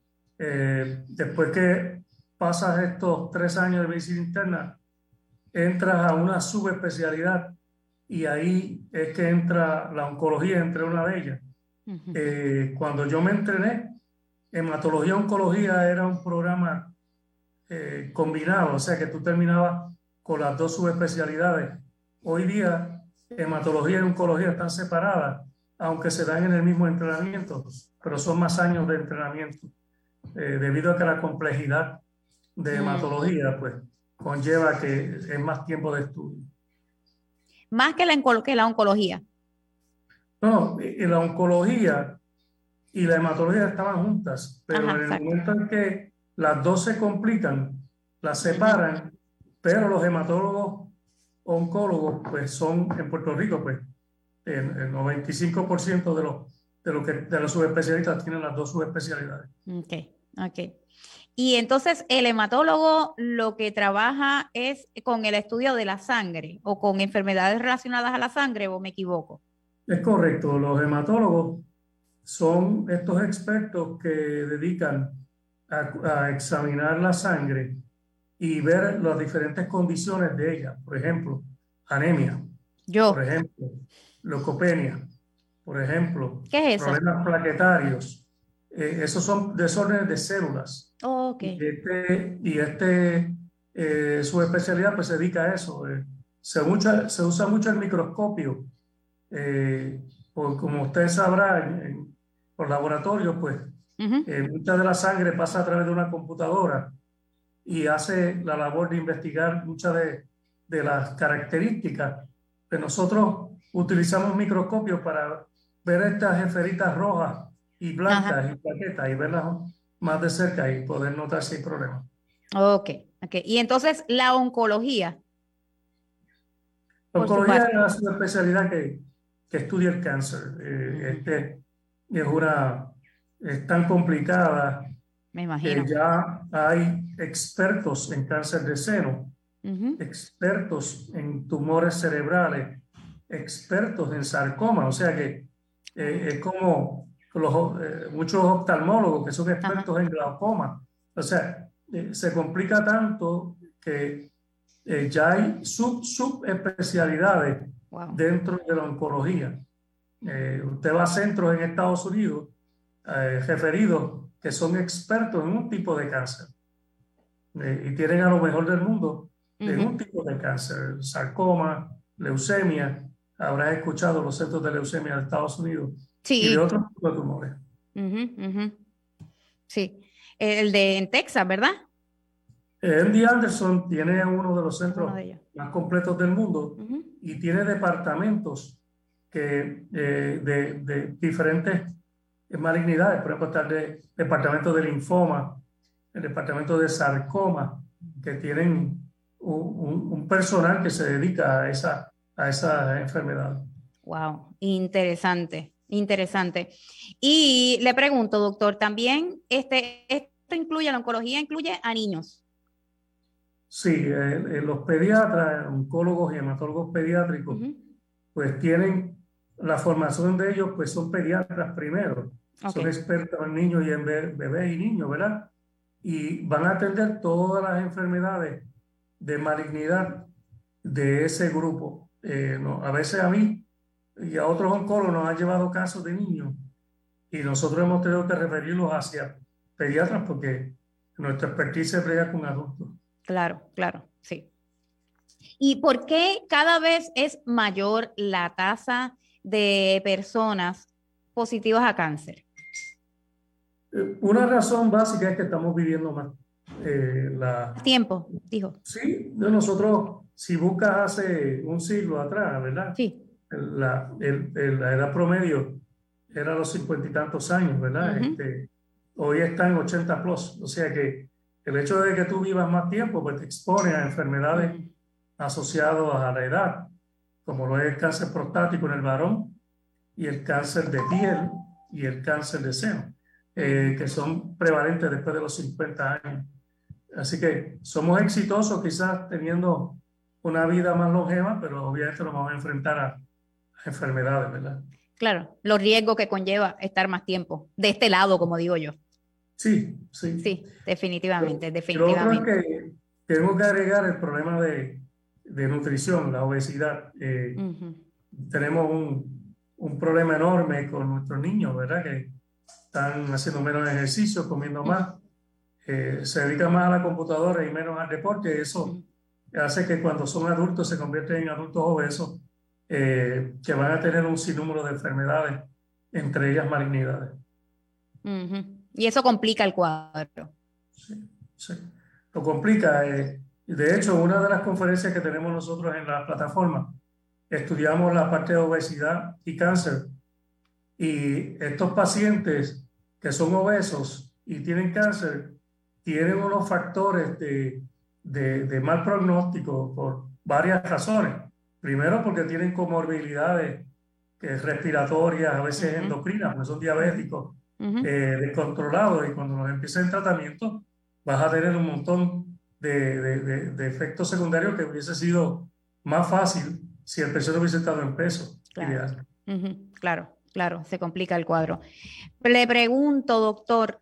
Eh, después que pasas estos tres años de medicina interna, entras a una subespecialidad y ahí es que entra la oncología entre una de ellas. Uh-huh. Eh, cuando yo me entrené, hematología oncología era un programa eh, combinado, o sea que tú terminabas con las dos subespecialidades. Hoy día hematología y oncología están separadas, aunque se dan en el mismo entrenamiento, pero son más años de entrenamiento, eh, debido a que la complejidad de hematología pues conlleva que es más tiempo de estudio. Más que la, que la oncología. No, y la oncología y la hematología estaban juntas, pero Ajá, en el exacto. momento en que las dos se complican, las separan, uh-huh. pero los hematólogos oncólogos, pues son en Puerto Rico, pues el, el noventa y cinco por ciento de los, de, lo que, de los subespecialistas tienen las dos subespecialidades. Ok, ok. Y entonces el hematólogo lo que trabaja es con el estudio de la sangre o con enfermedades relacionadas a la sangre, ¿o me equivoco? Es correcto, los hematólogos son estos expertos que dedican a, a examinar la sangre y ver las diferentes condiciones de ella. Por ejemplo, anemia. Yo. Por ejemplo, leucopenia. Por ejemplo, ¿qué es eso? Problemas plaquetarios. Eh, esos son desórdenes de células. Oh, okay. Y este, y este eh, su especialidad pues se dedica a eso. Eh, se, mucha, se usa mucho el microscopio. Eh, por, como usted sabrá, en, en, por laboratorio, pues uh-huh. eh, mucha de la sangre pasa a través de una computadora y hace la labor de investigar muchas de, de las características. Pues nosotros utilizamos microscopios para ver estas esferitas rojas y blancas Ajá. y plaquetas y verlas más de cerca y poder notar si hay problemas. Ok, ok. Y entonces la oncología. La oncología es una subespecialidad que, que estudia el cáncer. Eh, uh-huh. este, es una, es tan complicada. Me imagino. Que ya hay expertos en cáncer de seno, uh-huh. expertos en tumores cerebrales, expertos en sarcoma. O sea que eh, es como los, eh, muchos oftalmólogos que son expertos Ajá. en glaucoma. O sea, eh, se complica tanto que eh, ya hay sub, subespecialidades wow. dentro de la oncología. Eh, usted va a centros en Estados Unidos eh, referidos que son expertos en un tipo de cáncer eh, y tienen a lo mejor del mundo en uh-huh. un tipo de cáncer, sarcoma, leucemia. Habrás escuchado los centros de leucemia de Estados Unidos. Sí. Y de otros tipos de tumores. Uh-huh, uh-huh. Sí. el de en Texas, ¿verdad? M D Anderson tiene uno de los centros Uno de ellos. más completos del mundo Ujú. y tiene departamentos que, eh, de, de diferentes malignidades. Por ejemplo, está el de- departamento de linfoma, el departamento de sarcoma, que tienen un, un- un personal que se dedica a esa, a esa enfermedad. Wow, interesante, interesante. Y le pregunto, doctor, también este, esto incluye, la oncología incluye a niños. Sí, eh, eh, los pediatras, oncólogos y hematólogos pediátricos, Ujú. pues tienen la formación de ellos, pues son pediatras primero, son Ok. expertos en niños y en be- bebés y niños, ¿verdad? Y van a atender todas las enfermedades de malignidad de ese grupo. Eh, no, a veces a mí y a otros oncólogos nos han llevado casos de niños y nosotros hemos tenido que referirlos hacia pediatras porque nuestra expertise es bregar con adultos. Claro, claro, sí. ¿Y por qué cada vez es mayor la tasa de personas positivas a cáncer? Eh, Una razón básica es que estamos viviendo más. Eh, la, Tiempo, dijo. sí, de nosotros, si buscas hace un siglo atrás, ¿verdad? Sí. La, el- el- la edad promedio era los cincuenta y tantos años, ¿verdad? Ujú. Este, hoy está en ochenta plus. O sea que el hecho de que tú vivas más tiempo, pues te expone a enfermedades Ujú. asociadas a la edad, como lo es el cáncer prostático en el varón y el cáncer de piel y el cáncer de seno, eh, que son prevalentes después de los cincuenta años. Así que somos exitosos quizás teniendo una vida más longeva, pero obviamente nos vamos a enfrentar a, a enfermedades, ¿verdad? Claro, los riesgos que conlleva estar más tiempo de este lado, como digo yo. Sí, sí. Sí, definitivamente, Lo otro es definitivamente. que tengo que agregar el problema de, de nutrición, la obesidad. Eh, Ujú. tenemos un, un problema enorme con nuestros niños, ¿verdad? Que están haciendo menos ejercicio, comiendo más, eh, se dedican más a la computadora y menos al deporte. Eso Ujú. hace que cuando son adultos se convierten en adultos obesos, eh, que van a tener un sinnúmero de enfermedades, entre ellas malignidades. Ujú. Y eso complica el cuadro. Sí, sí. Lo complica. eh, de hecho, una de las conferencias que tenemos nosotros en la plataforma, estudiamos la parte de obesidad y cáncer. Y estos pacientes que son obesos y tienen cáncer, tienen unos factores de, de, de mal pronóstico por varias razones. Primero, porque tienen comorbilidades eh, respiratorias, a veces Ujú. endocrinas, porque son diabéticos, Ujú. eh, descontrolados, y cuando los empiezan en tratamiento vas a tener un montón de, de, de, de efectos secundarios que hubiese sido más fácil si el paciente hubiese estado en peso Claro. ideal. Ujú. Claro, claro, se complica el cuadro. Le pregunto, doctor,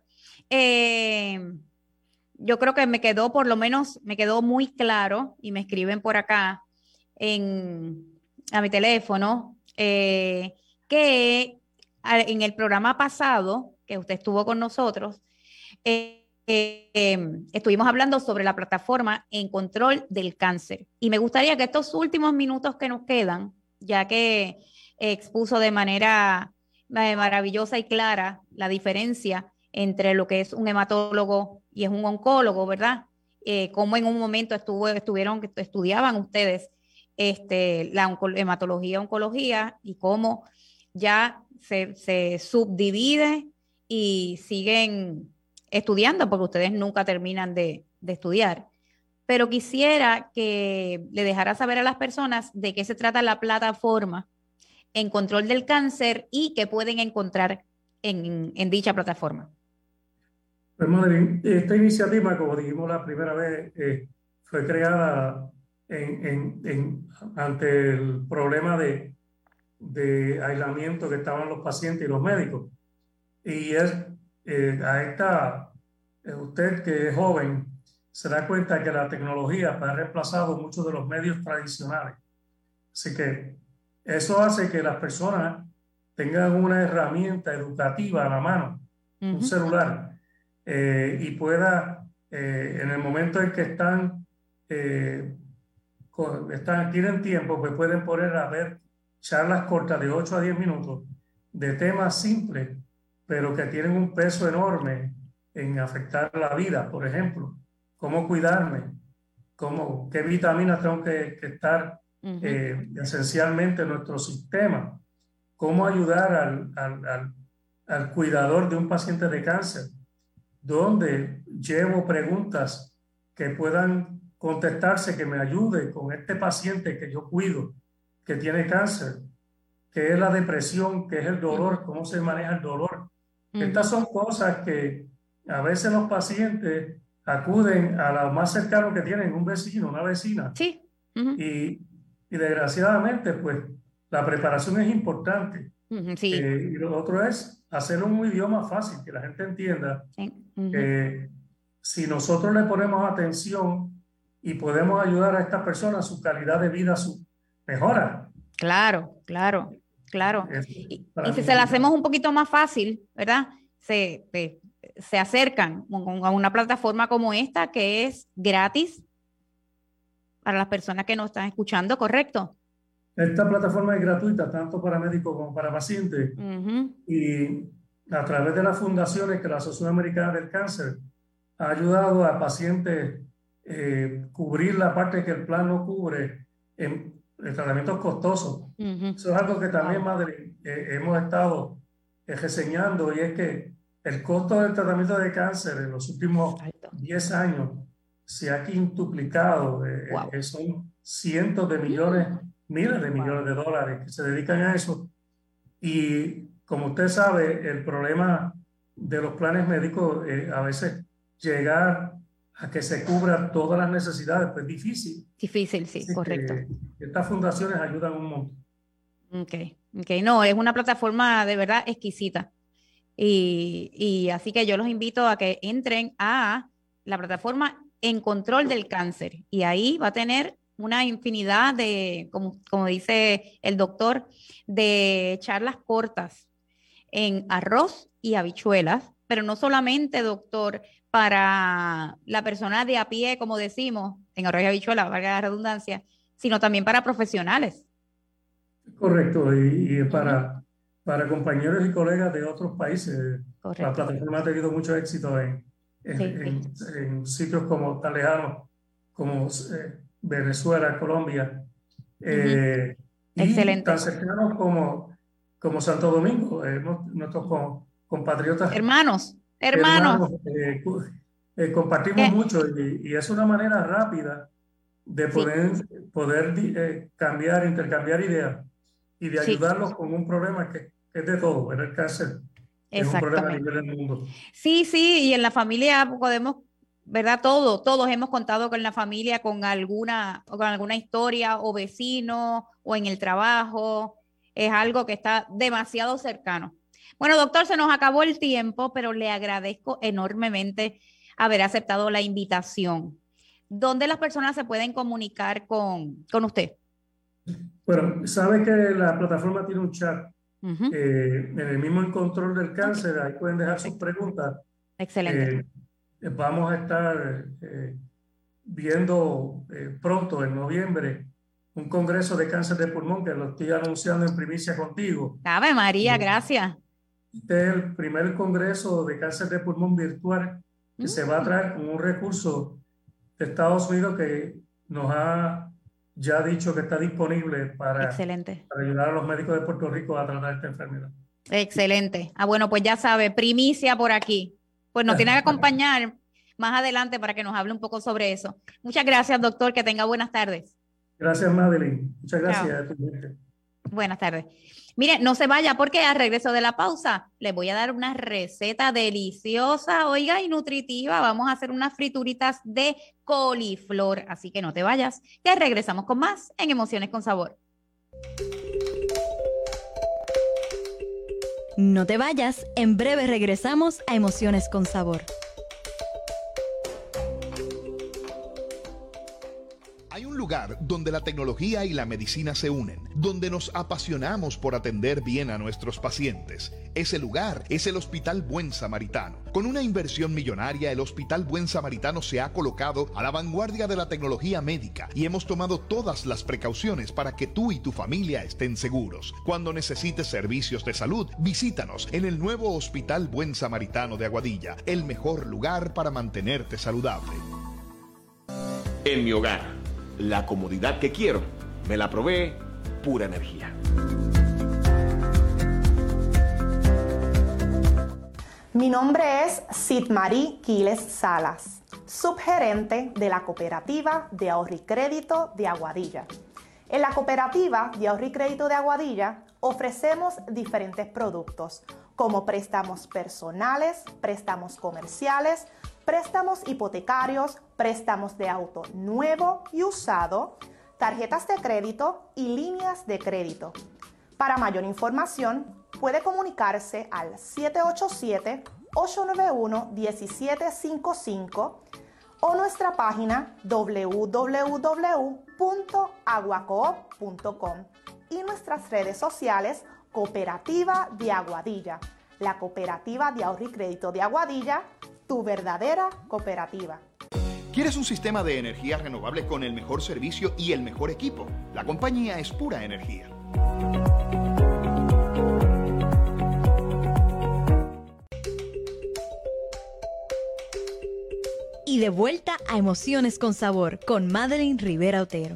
eh, yo creo que me quedó, por lo menos, me quedó muy claro, y me escriben por acá en, a mi teléfono, eh, que a- en el programa pasado que usted estuvo con nosotros, eh, eh, eh, estuvimos hablando sobre la plataforma en control del cáncer. Y me gustaría que estos últimos minutos que nos quedan, ya que expuso de manera eh, maravillosa y clara la diferencia entre lo que es un hematólogo y es un oncólogo, ¿verdad? Eh, cómo en un momento estuvo, estuvieron, estudiaban ustedes este, la onco hematología, oncología, y cómo ya se, se subdivide y siguen estudiando, porque ustedes nunca terminan de, de estudiar. Pero quisiera que le dejara saber a las personas de qué se trata la plataforma en control del cáncer y qué pueden encontrar en, en dicha plataforma. Pues, Madeline, esta iniciativa, como dijimos la primera vez, eh, fue creada en, en, en, ante el problema de, de aislamiento que estaban los pacientes y los médicos. Y es eh, a esta, eh, usted que es joven, se da cuenta que la tecnología ha reemplazado muchos de los medios tradicionales. Así que eso hace que las personas tengan una herramienta educativa a la mano, uh-huh. un celular, eh, y pueda, eh, en el momento en que están, eh, con, están, tienen tiempo, pues pueden poner a ver charlas cortas de ocho a diez minutos de temas simples, pero que tienen un peso enorme en afectar la vida, por ejemplo, cómo cuidarme, cómo, qué vitaminas tengo que, que estar uh-huh. eh, esencialmente en nuestro sistema, cómo ayudar al, al, al, al cuidador de un paciente de cáncer, donde llevo preguntas que puedan contestarse, que me ayude con este paciente que yo cuido, que tiene cáncer, qué es la depresión, qué es el dolor, cómo se maneja el dolor. Uh-huh. Estas son cosas que a veces los pacientes acuden a lo más cercano que tienen, un vecino, una vecina. Sí. Uh-huh. Y, y desgraciadamente, pues, la preparación es importante. Uh-huh, sí. Eh, y lo otro es hacerlo en un idioma fácil, que la gente entienda. Sí. Uh-huh. Que si nosotros le ponemos atención y podemos ayudar a estas personas, su calidad de vida su, mejora. Claro, claro, claro. Y, y si se la hacemos un poquito más fácil, ¿verdad? Se, se, se acercan a una plataforma como esta que es gratis para las personas que nos están escuchando, ¿correcto? Esta plataforma es gratuita tanto para médicos como para pacientes. Uh-huh. Y a través de las fundaciones que la Asociación Americana del Cáncer ha ayudado a pacientes eh, cubrir la parte que el plan no cubre en, en tratamientos costosos. Uh-huh. Eso es algo que también, Madre, eh, hemos estado eh, reseñando, y es que el costo del tratamiento de cáncer en los últimos diez años se ha quintuplicado. Eh, wow. eh, son cientos de millones, miles de millones de dólares que se dedican a eso. Y como usted sabe, el problema de los planes médicos, eh, a veces llegar a que se cubran todas las necesidades, pues es difícil. Difícil, sí, Así correcto. Estas fundaciones ayudan un montón. Ok, ok, no, es una plataforma de verdad exquisita. Y, y así que yo los invito a que entren a la plataforma En Control del Cáncer. Y ahí va a tener una infinidad de, como, como dice el doctor, de charlas cortas en arroz y habichuelas, pero no solamente, doctor, para la persona de a pie, como decimos, en arroz y habichuelas, valga la redundancia, sino también para profesionales. Correcto, y, y para, para compañeros y colegas de otros países. Correcto. La plataforma ha tenido mucho éxito en, en, Sí, en, sí. en sitios como tan lejanos como eh, Venezuela, Colombia, eh, uh-huh. y Excelente. tan cercanos como, como Santo Domingo, eh, nuestros compatriotas. Hermanos, hermanos. hermanos eh, eh, compartimos ¿Qué? mucho y, y es una manera rápida de poder, sí. poder eh, cambiar, intercambiar ideas y de ayudarlos sí. con un problema que, que es de todo, el cáncer. Es un problema a nivel del mundo. Sí, sí, y en la familia podemos, ¿verdad? Todos, todos hemos contado con la familia, con alguna, con alguna historia, o vecino, o en el trabajo. Es algo que está demasiado cercano. Bueno, doctor, se nos acabó el tiempo, pero le agradezco enormemente haber aceptado la invitación. ¿Dónde las personas se pueden comunicar con, con usted? Bueno, sabe que la plataforma tiene un chat. Uh-huh. Eh, en el mismo En Control del Cáncer, okay. Ahí pueden dejar sus preguntas. Excelente. Eh, vamos a estar eh, viendo eh, pronto, en noviembre, un congreso de cáncer de pulmón que lo estoy anunciando en primicia contigo. Ave María, gracias. Este es el primer congreso de cáncer de pulmón virtual que uh-huh. se va a traer con un recurso de Estados Unidos que nos ha ya dicho que está disponible para, Excelente. para ayudar a los médicos de Puerto Rico a tratar esta enfermedad. Excelente. Ah, bueno, pues ya sabe, primicia por aquí. Pues nos tiene que acompañar más adelante para que nos hable un poco sobre eso. Muchas gracias, doctor. Que tenga buenas tardes. Gracias, Madeline. Muchas gracias. Buenas tardes. Mire, no se vaya porque al regreso de la pausa les voy a dar una receta deliciosa, oiga, y nutritiva. Vamos a hacer unas frituritas de coliflor, así que no te vayas, que regresamos con más en Emociones con Sabor. No te vayas, en breve regresamos a Emociones con Sabor. lugar donde la tecnología y la medicina se unen, donde nos apasionamos por atender bien a nuestros pacientes. Ese lugar es el Hospital Buen Samaritano. Con una inversión millonaria, el Hospital Buen Samaritano se ha colocado a la vanguardia de la tecnología médica y hemos tomado todas las precauciones para que tú y tu familia estén seguros. Cuando necesites servicios de salud, visítanos en el nuevo Hospital Buen Samaritano de Aguadilla, el mejor lugar para mantenerte saludable. En mi hogar, la comodidad que quiero, me la provee Pura Energía. Mi nombre es Sitmarí Quiles Salas, subgerente de la Cooperativa de Ahorro y Crédito de Aguadilla. En la Cooperativa de Ahorro y Crédito de Aguadilla ofrecemos diferentes productos como préstamos personales, préstamos comerciales, préstamos hipotecarios, préstamos de auto nuevo y usado, tarjetas de crédito y líneas de crédito. Para mayor información, puede comunicarse al siete ocho siete, ocho nueve uno, uno siete cinco cinco o nuestra página w w w punto aguacoop punto com y nuestras redes sociales Cooperativa de Aguadilla, la Cooperativa de Ahorro y Crédito de Aguadilla, tu verdadera cooperativa. ¿Quieres un sistema de energía renovable con el mejor servicio y el mejor equipo? La compañía es Pura Energía. Y de vuelta a Emociones con Sabor con Madeline Rivera Otero.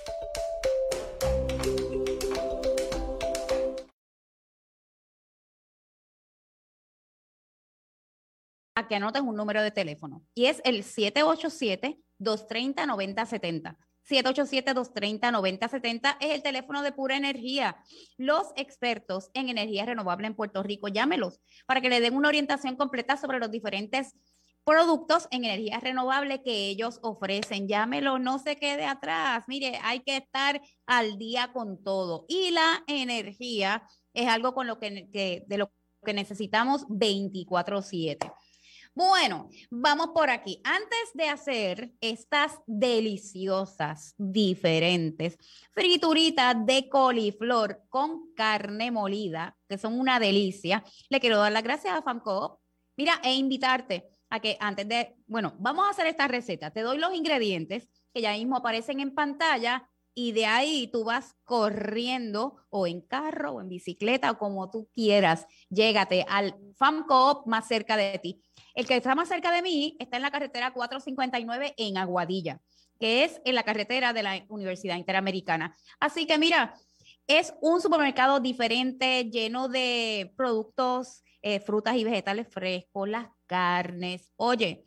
A que anoten un número de teléfono y es el siete ocho siete, dos tres cero, nueve cero siete cero. siete ocho siete, dos tres cero, nueve cero siete cero es el teléfono de Pura Energía. Los expertos en energía renovable en Puerto Rico, llámelos para que le den una orientación completa sobre los diferentes productos en energía renovable que ellos ofrecen. Llámelo, no se quede atrás. Mire, hay que estar al día con todo. Y la energía es algo con lo que, que de lo que necesitamos veinticuatro siete. Bueno, vamos por aquí. Antes de hacer estas deliciosas, diferentes frituritas de coliflor con carne molida, que son una delicia, le quiero dar las gracias a FAMCOOP. Mira, e invitarte a que antes de, bueno, vamos a hacer esta receta. Te doy los ingredientes que ya mismo aparecen en pantalla y de ahí tú vas corriendo o en carro o en bicicleta o como tú quieras. Llégate al FAMCOOP más cerca de ti. El que está más cerca de mí está en la carretera cuatrocientos cincuenta y nueve en Aguadilla, que es en la carretera de la Universidad Interamericana. Así que mira, es un supermercado diferente, lleno de productos, eh, frutas y vegetales frescos, las carnes. Oye,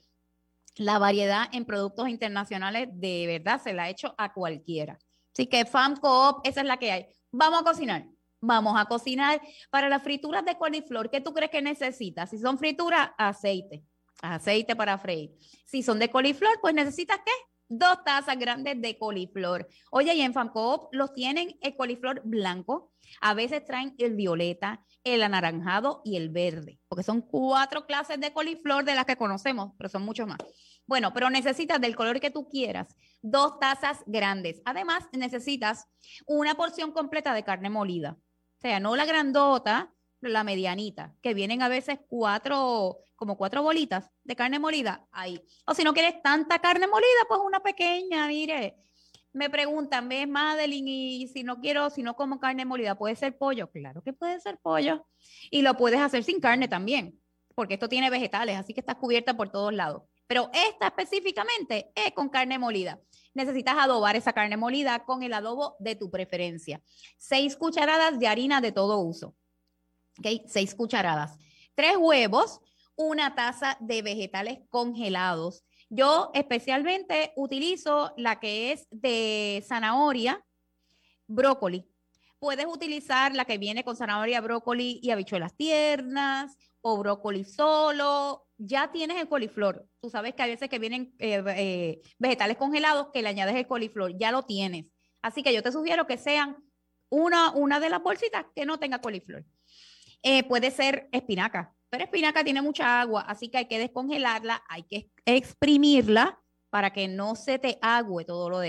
la variedad en productos internacionales de verdad se la ha hecho a cualquiera. Así que FAMCOOP, esa es la que hay. Vamos a cocinar. Vamos a cocinar para las frituras de coliflor. ¿Qué tú crees que necesitas? Si son frituras, aceite. Aceite para freír. Si son de coliflor, pues necesitas ¿qué? Dos tazas grandes de coliflor. Oye, y en FAMCOOP los tienen el coliflor blanco. A veces traen el violeta, el anaranjado y el verde. Porque son cuatro clases de coliflor de las que conocemos, pero son muchos más. Bueno, pero necesitas del color que tú quieras, dos tazas grandes. Además, necesitas una porción completa de carne molida. O sea, no la grandota, la medianita, que vienen a veces cuatro, como cuatro bolitas de carne molida ahí. O si no quieres tanta carne molida, pues una pequeña, mire. Me preguntan, ¿ves, Madeline? Y si no quiero, si no como carne molida, ¿puede ser pollo? Claro que puede ser pollo. Y lo puedes hacer sin carne también, porque esto tiene vegetales, así que está cubierta por todos lados. Pero esta específicamente es con carne molida. Necesitas adobar esa carne molida con el adobo de tu preferencia. Seis cucharadas de harina de todo uso. ¿Okay? Seis cucharadas. Tres huevos, una taza de vegetales congelados. Yo especialmente utilizo la que es de zanahoria, brócoli. Puedes utilizar la que viene con zanahoria, brócoli y habichuelas tiernas o brócoli solo. Ya tienes el coliflor. Tú sabes que a veces que vienen eh, eh, vegetales congelados que le añades el coliflor. Ya lo tienes. Así que yo te sugiero que sean una, una de las bolsitas que no tenga coliflor. Eh, puede ser espinaca, pero espinaca tiene mucha agua, así que hay que descongelarla, hay que exprimirla para que no se te agüe todo lo demás.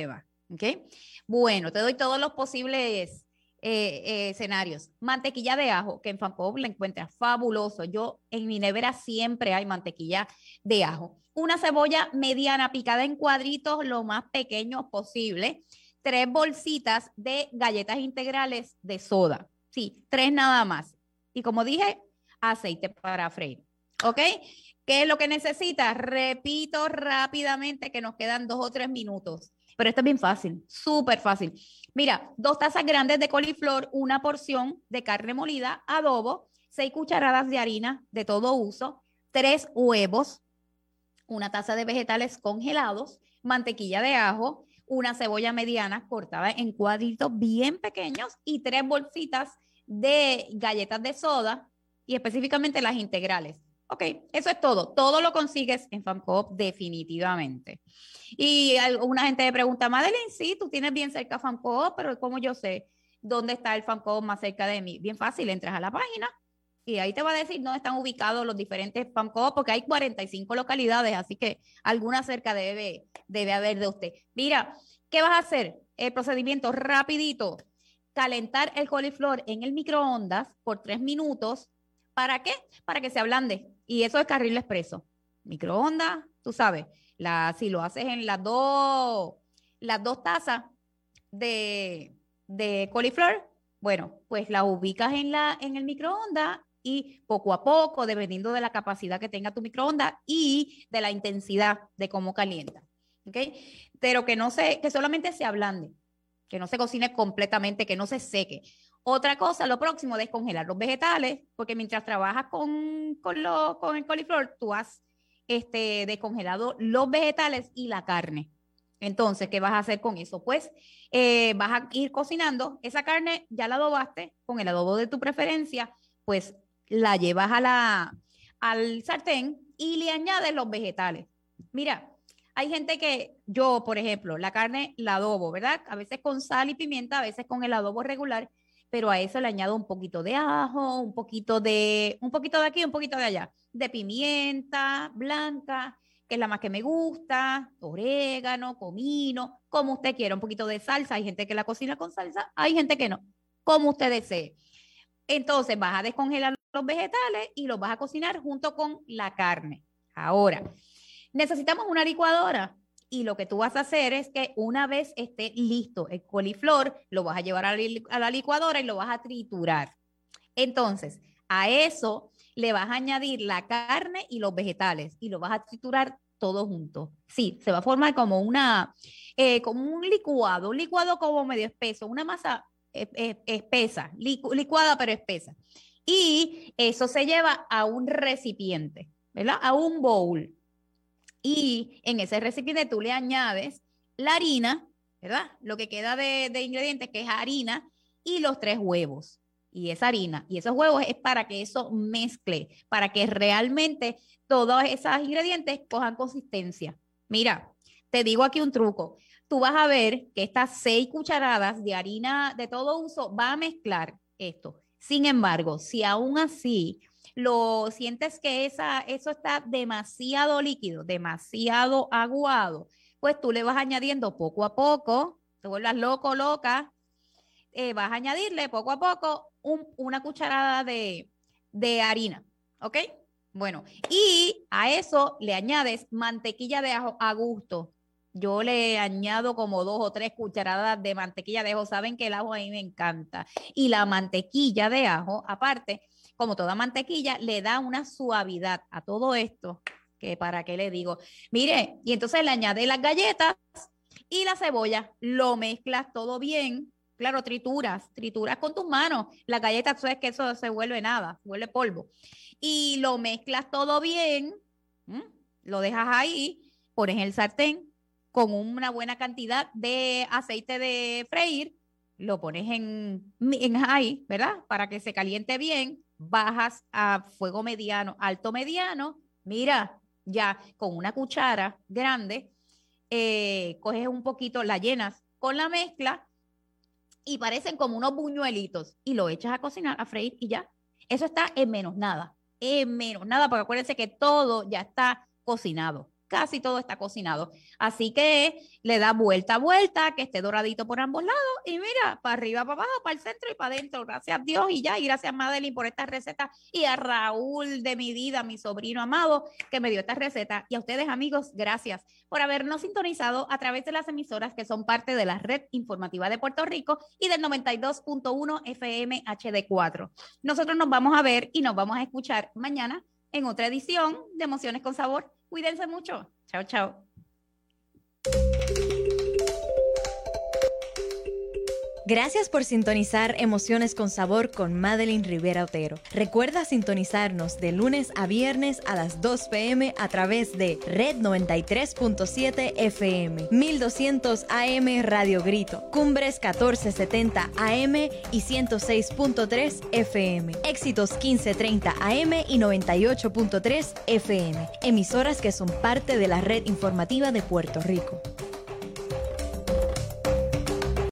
¿Ok? Bueno, te doy todos los posibles eh, eh, escenarios. Mantequilla de ajo, que en Fanpop la encuentras fabuloso. Yo en mi nevera siempre hay mantequilla de ajo. Una cebolla mediana picada en cuadritos lo más pequeños posible. Tres bolsitas de galletas integrales de soda. Sí, tres nada más. Y como dije, aceite para freír. ¿Ok? ¿Qué es lo que necesitas? Repito rápidamente que nos quedan dos o tres minutos. Pero esto es bien fácil, súper fácil. Mira, dos tazas grandes de coliflor, una porción de carne molida, adobo, seis cucharadas de harina de todo uso, tres huevos, una taza de vegetales congelados, mantequilla de ajo, una cebolla mediana cortada en cuadritos bien pequeños y tres bolsitas de galletas de soda y específicamente las integrales. Ok, eso es todo. Todo lo consigues en Fancoop definitivamente. Y alguna gente me pregunta, Madeline, sí, tú tienes bien cerca Fancoop, pero ¿cómo yo sé dónde está el Fancoop más cerca de mí? Bien fácil, entras a la página y ahí te va a decir dónde están ubicados los diferentes Fancoop, porque hay cuarenta y cinco localidades, así que alguna cerca debe, debe haber de usted. Mira, ¿qué vas a hacer? El procedimiento rapidito. Calentar el coliflor en el microondas por tres minutos. ¿Para qué? Para que se ablande. Y eso es carril expreso. Microondas, tú sabes, la, si lo haces en las dos, las dos tazas de, de coliflor, bueno, pues la ubicas en, la, en el microondas y poco a poco, dependiendo de la capacidad que tenga tu microondas y de la intensidad de cómo calienta. ¿Ok? Pero que no se, que solamente se ablande, que no se cocine completamente, que no se seque. Otra cosa, lo próximo, descongelar los vegetales, porque mientras trabajas con, con, lo, con el coliflor, tú has este, descongelado los vegetales y la carne. Entonces, ¿qué vas a hacer con eso? Pues eh, vas a ir cocinando. Esa carne ya la adobaste con el adobo de tu preferencia, pues la llevas a la, al sartén y le añades los vegetales. Mira, hay gente que yo, por ejemplo, la carne la adobo, ¿verdad? A veces con sal y pimienta, a veces con el adobo regular, pero a eso le añado un poquito de ajo, un poquito de, un poquito de aquí, un poquito de allá, de pimienta blanca, que es la más que me gusta, orégano, comino, como usted quiera, un poquito de salsa. Hay gente que la cocina con salsa, hay gente que no, como usted desee. Entonces vas a descongelar los vegetales y los vas a cocinar junto con la carne. Ahora, necesitamos una licuadora. Y lo que tú vas a hacer es que una vez esté listo el coliflor, lo vas a llevar a la licuadora y lo vas a triturar. Entonces, a eso le vas a añadir la carne y los vegetales y lo vas a triturar todo junto. Sí, se va a formar como una, eh, como un licuado, un licuado como medio espeso, una masa eh, eh, espesa, licu licuada pero espesa. Y eso se lleva a un recipiente, ¿verdad? A un bowl. Y en ese recipiente tú le añades la harina, ¿verdad? Lo que queda de, de ingredientes, que es harina, y los tres huevos. Y esa harina y esos huevos es para que eso mezcle, para que realmente todos esos ingredientes cojan consistencia. Mira, te digo aquí un truco. Tú vas a ver que estas seis cucharadas de harina de todo uso va a mezclar esto. Sin embargo, si aún así lo sientes que esa, eso está demasiado líquido, demasiado aguado, pues tú le vas añadiendo poco a poco, te vuelvas loco, loca, eh, vas a añadirle poco a poco un, una cucharada de, de harina, ¿ok? Bueno, y a eso le añades mantequilla de ajo a gusto. Yo le añado como dos o tres cucharadas de mantequilla de ajo. Saben que el ajo a mí me encanta. Y la mantequilla de ajo, aparte, como toda mantequilla, le da una suavidad a todo esto, que para qué le digo. Mire, y entonces le añade las galletas y la cebolla, lo mezclas todo bien. Claro, trituras, trituras con tus manos. Las galletas, tú sabes que eso se vuelve nada, se vuelve polvo. Y lo mezclas todo bien, ¿m? Lo dejas ahí, pones el sartén con una buena cantidad de aceite de freír, lo pones en, en high, ¿verdad? Para que se caliente bien. Bajas a fuego mediano, alto mediano, mira, ya con una cuchara grande, eh, coges un poquito, la llenas con la mezcla y parecen como unos buñuelitos y lo echas a cocinar, a freír y ya. Eso está en menos nada, en menos nada, porque acuérdense que todo ya está cocinado, casi todo está cocinado. Así que le da vuelta a vuelta, que esté doradito por ambos lados y mira, para arriba, para abajo, para el centro y para adentro. Gracias a Dios y ya, y gracias Madeline por esta receta y a Raúl de mi vida, mi sobrino amado, que me dio esta receta. Y a ustedes, amigos, gracias por habernos sintonizado a través de las emisoras que son parte de la Red Informativa de Puerto Rico y del noventa y dos punto uno F M H D cuatro. Nosotros nos vamos a ver y nos vamos a escuchar mañana en otra edición de Emociones con Sabor. Cuídense mucho. Chao, chao. Gracias por sintonizar Emociones con Sabor con Madeline Rivera Otero. Recuerda sintonizarnos de lunes a viernes a las dos p m a través de Red noventa y tres punto siete F M, mil doscientos A M Radio Grito, Cumbres catorce setenta A M y ciento seis punto tres F M, Éxitos quince treinta A M y noventa y ocho punto tres F M, emisoras que son parte de la Red Informativa de Puerto Rico.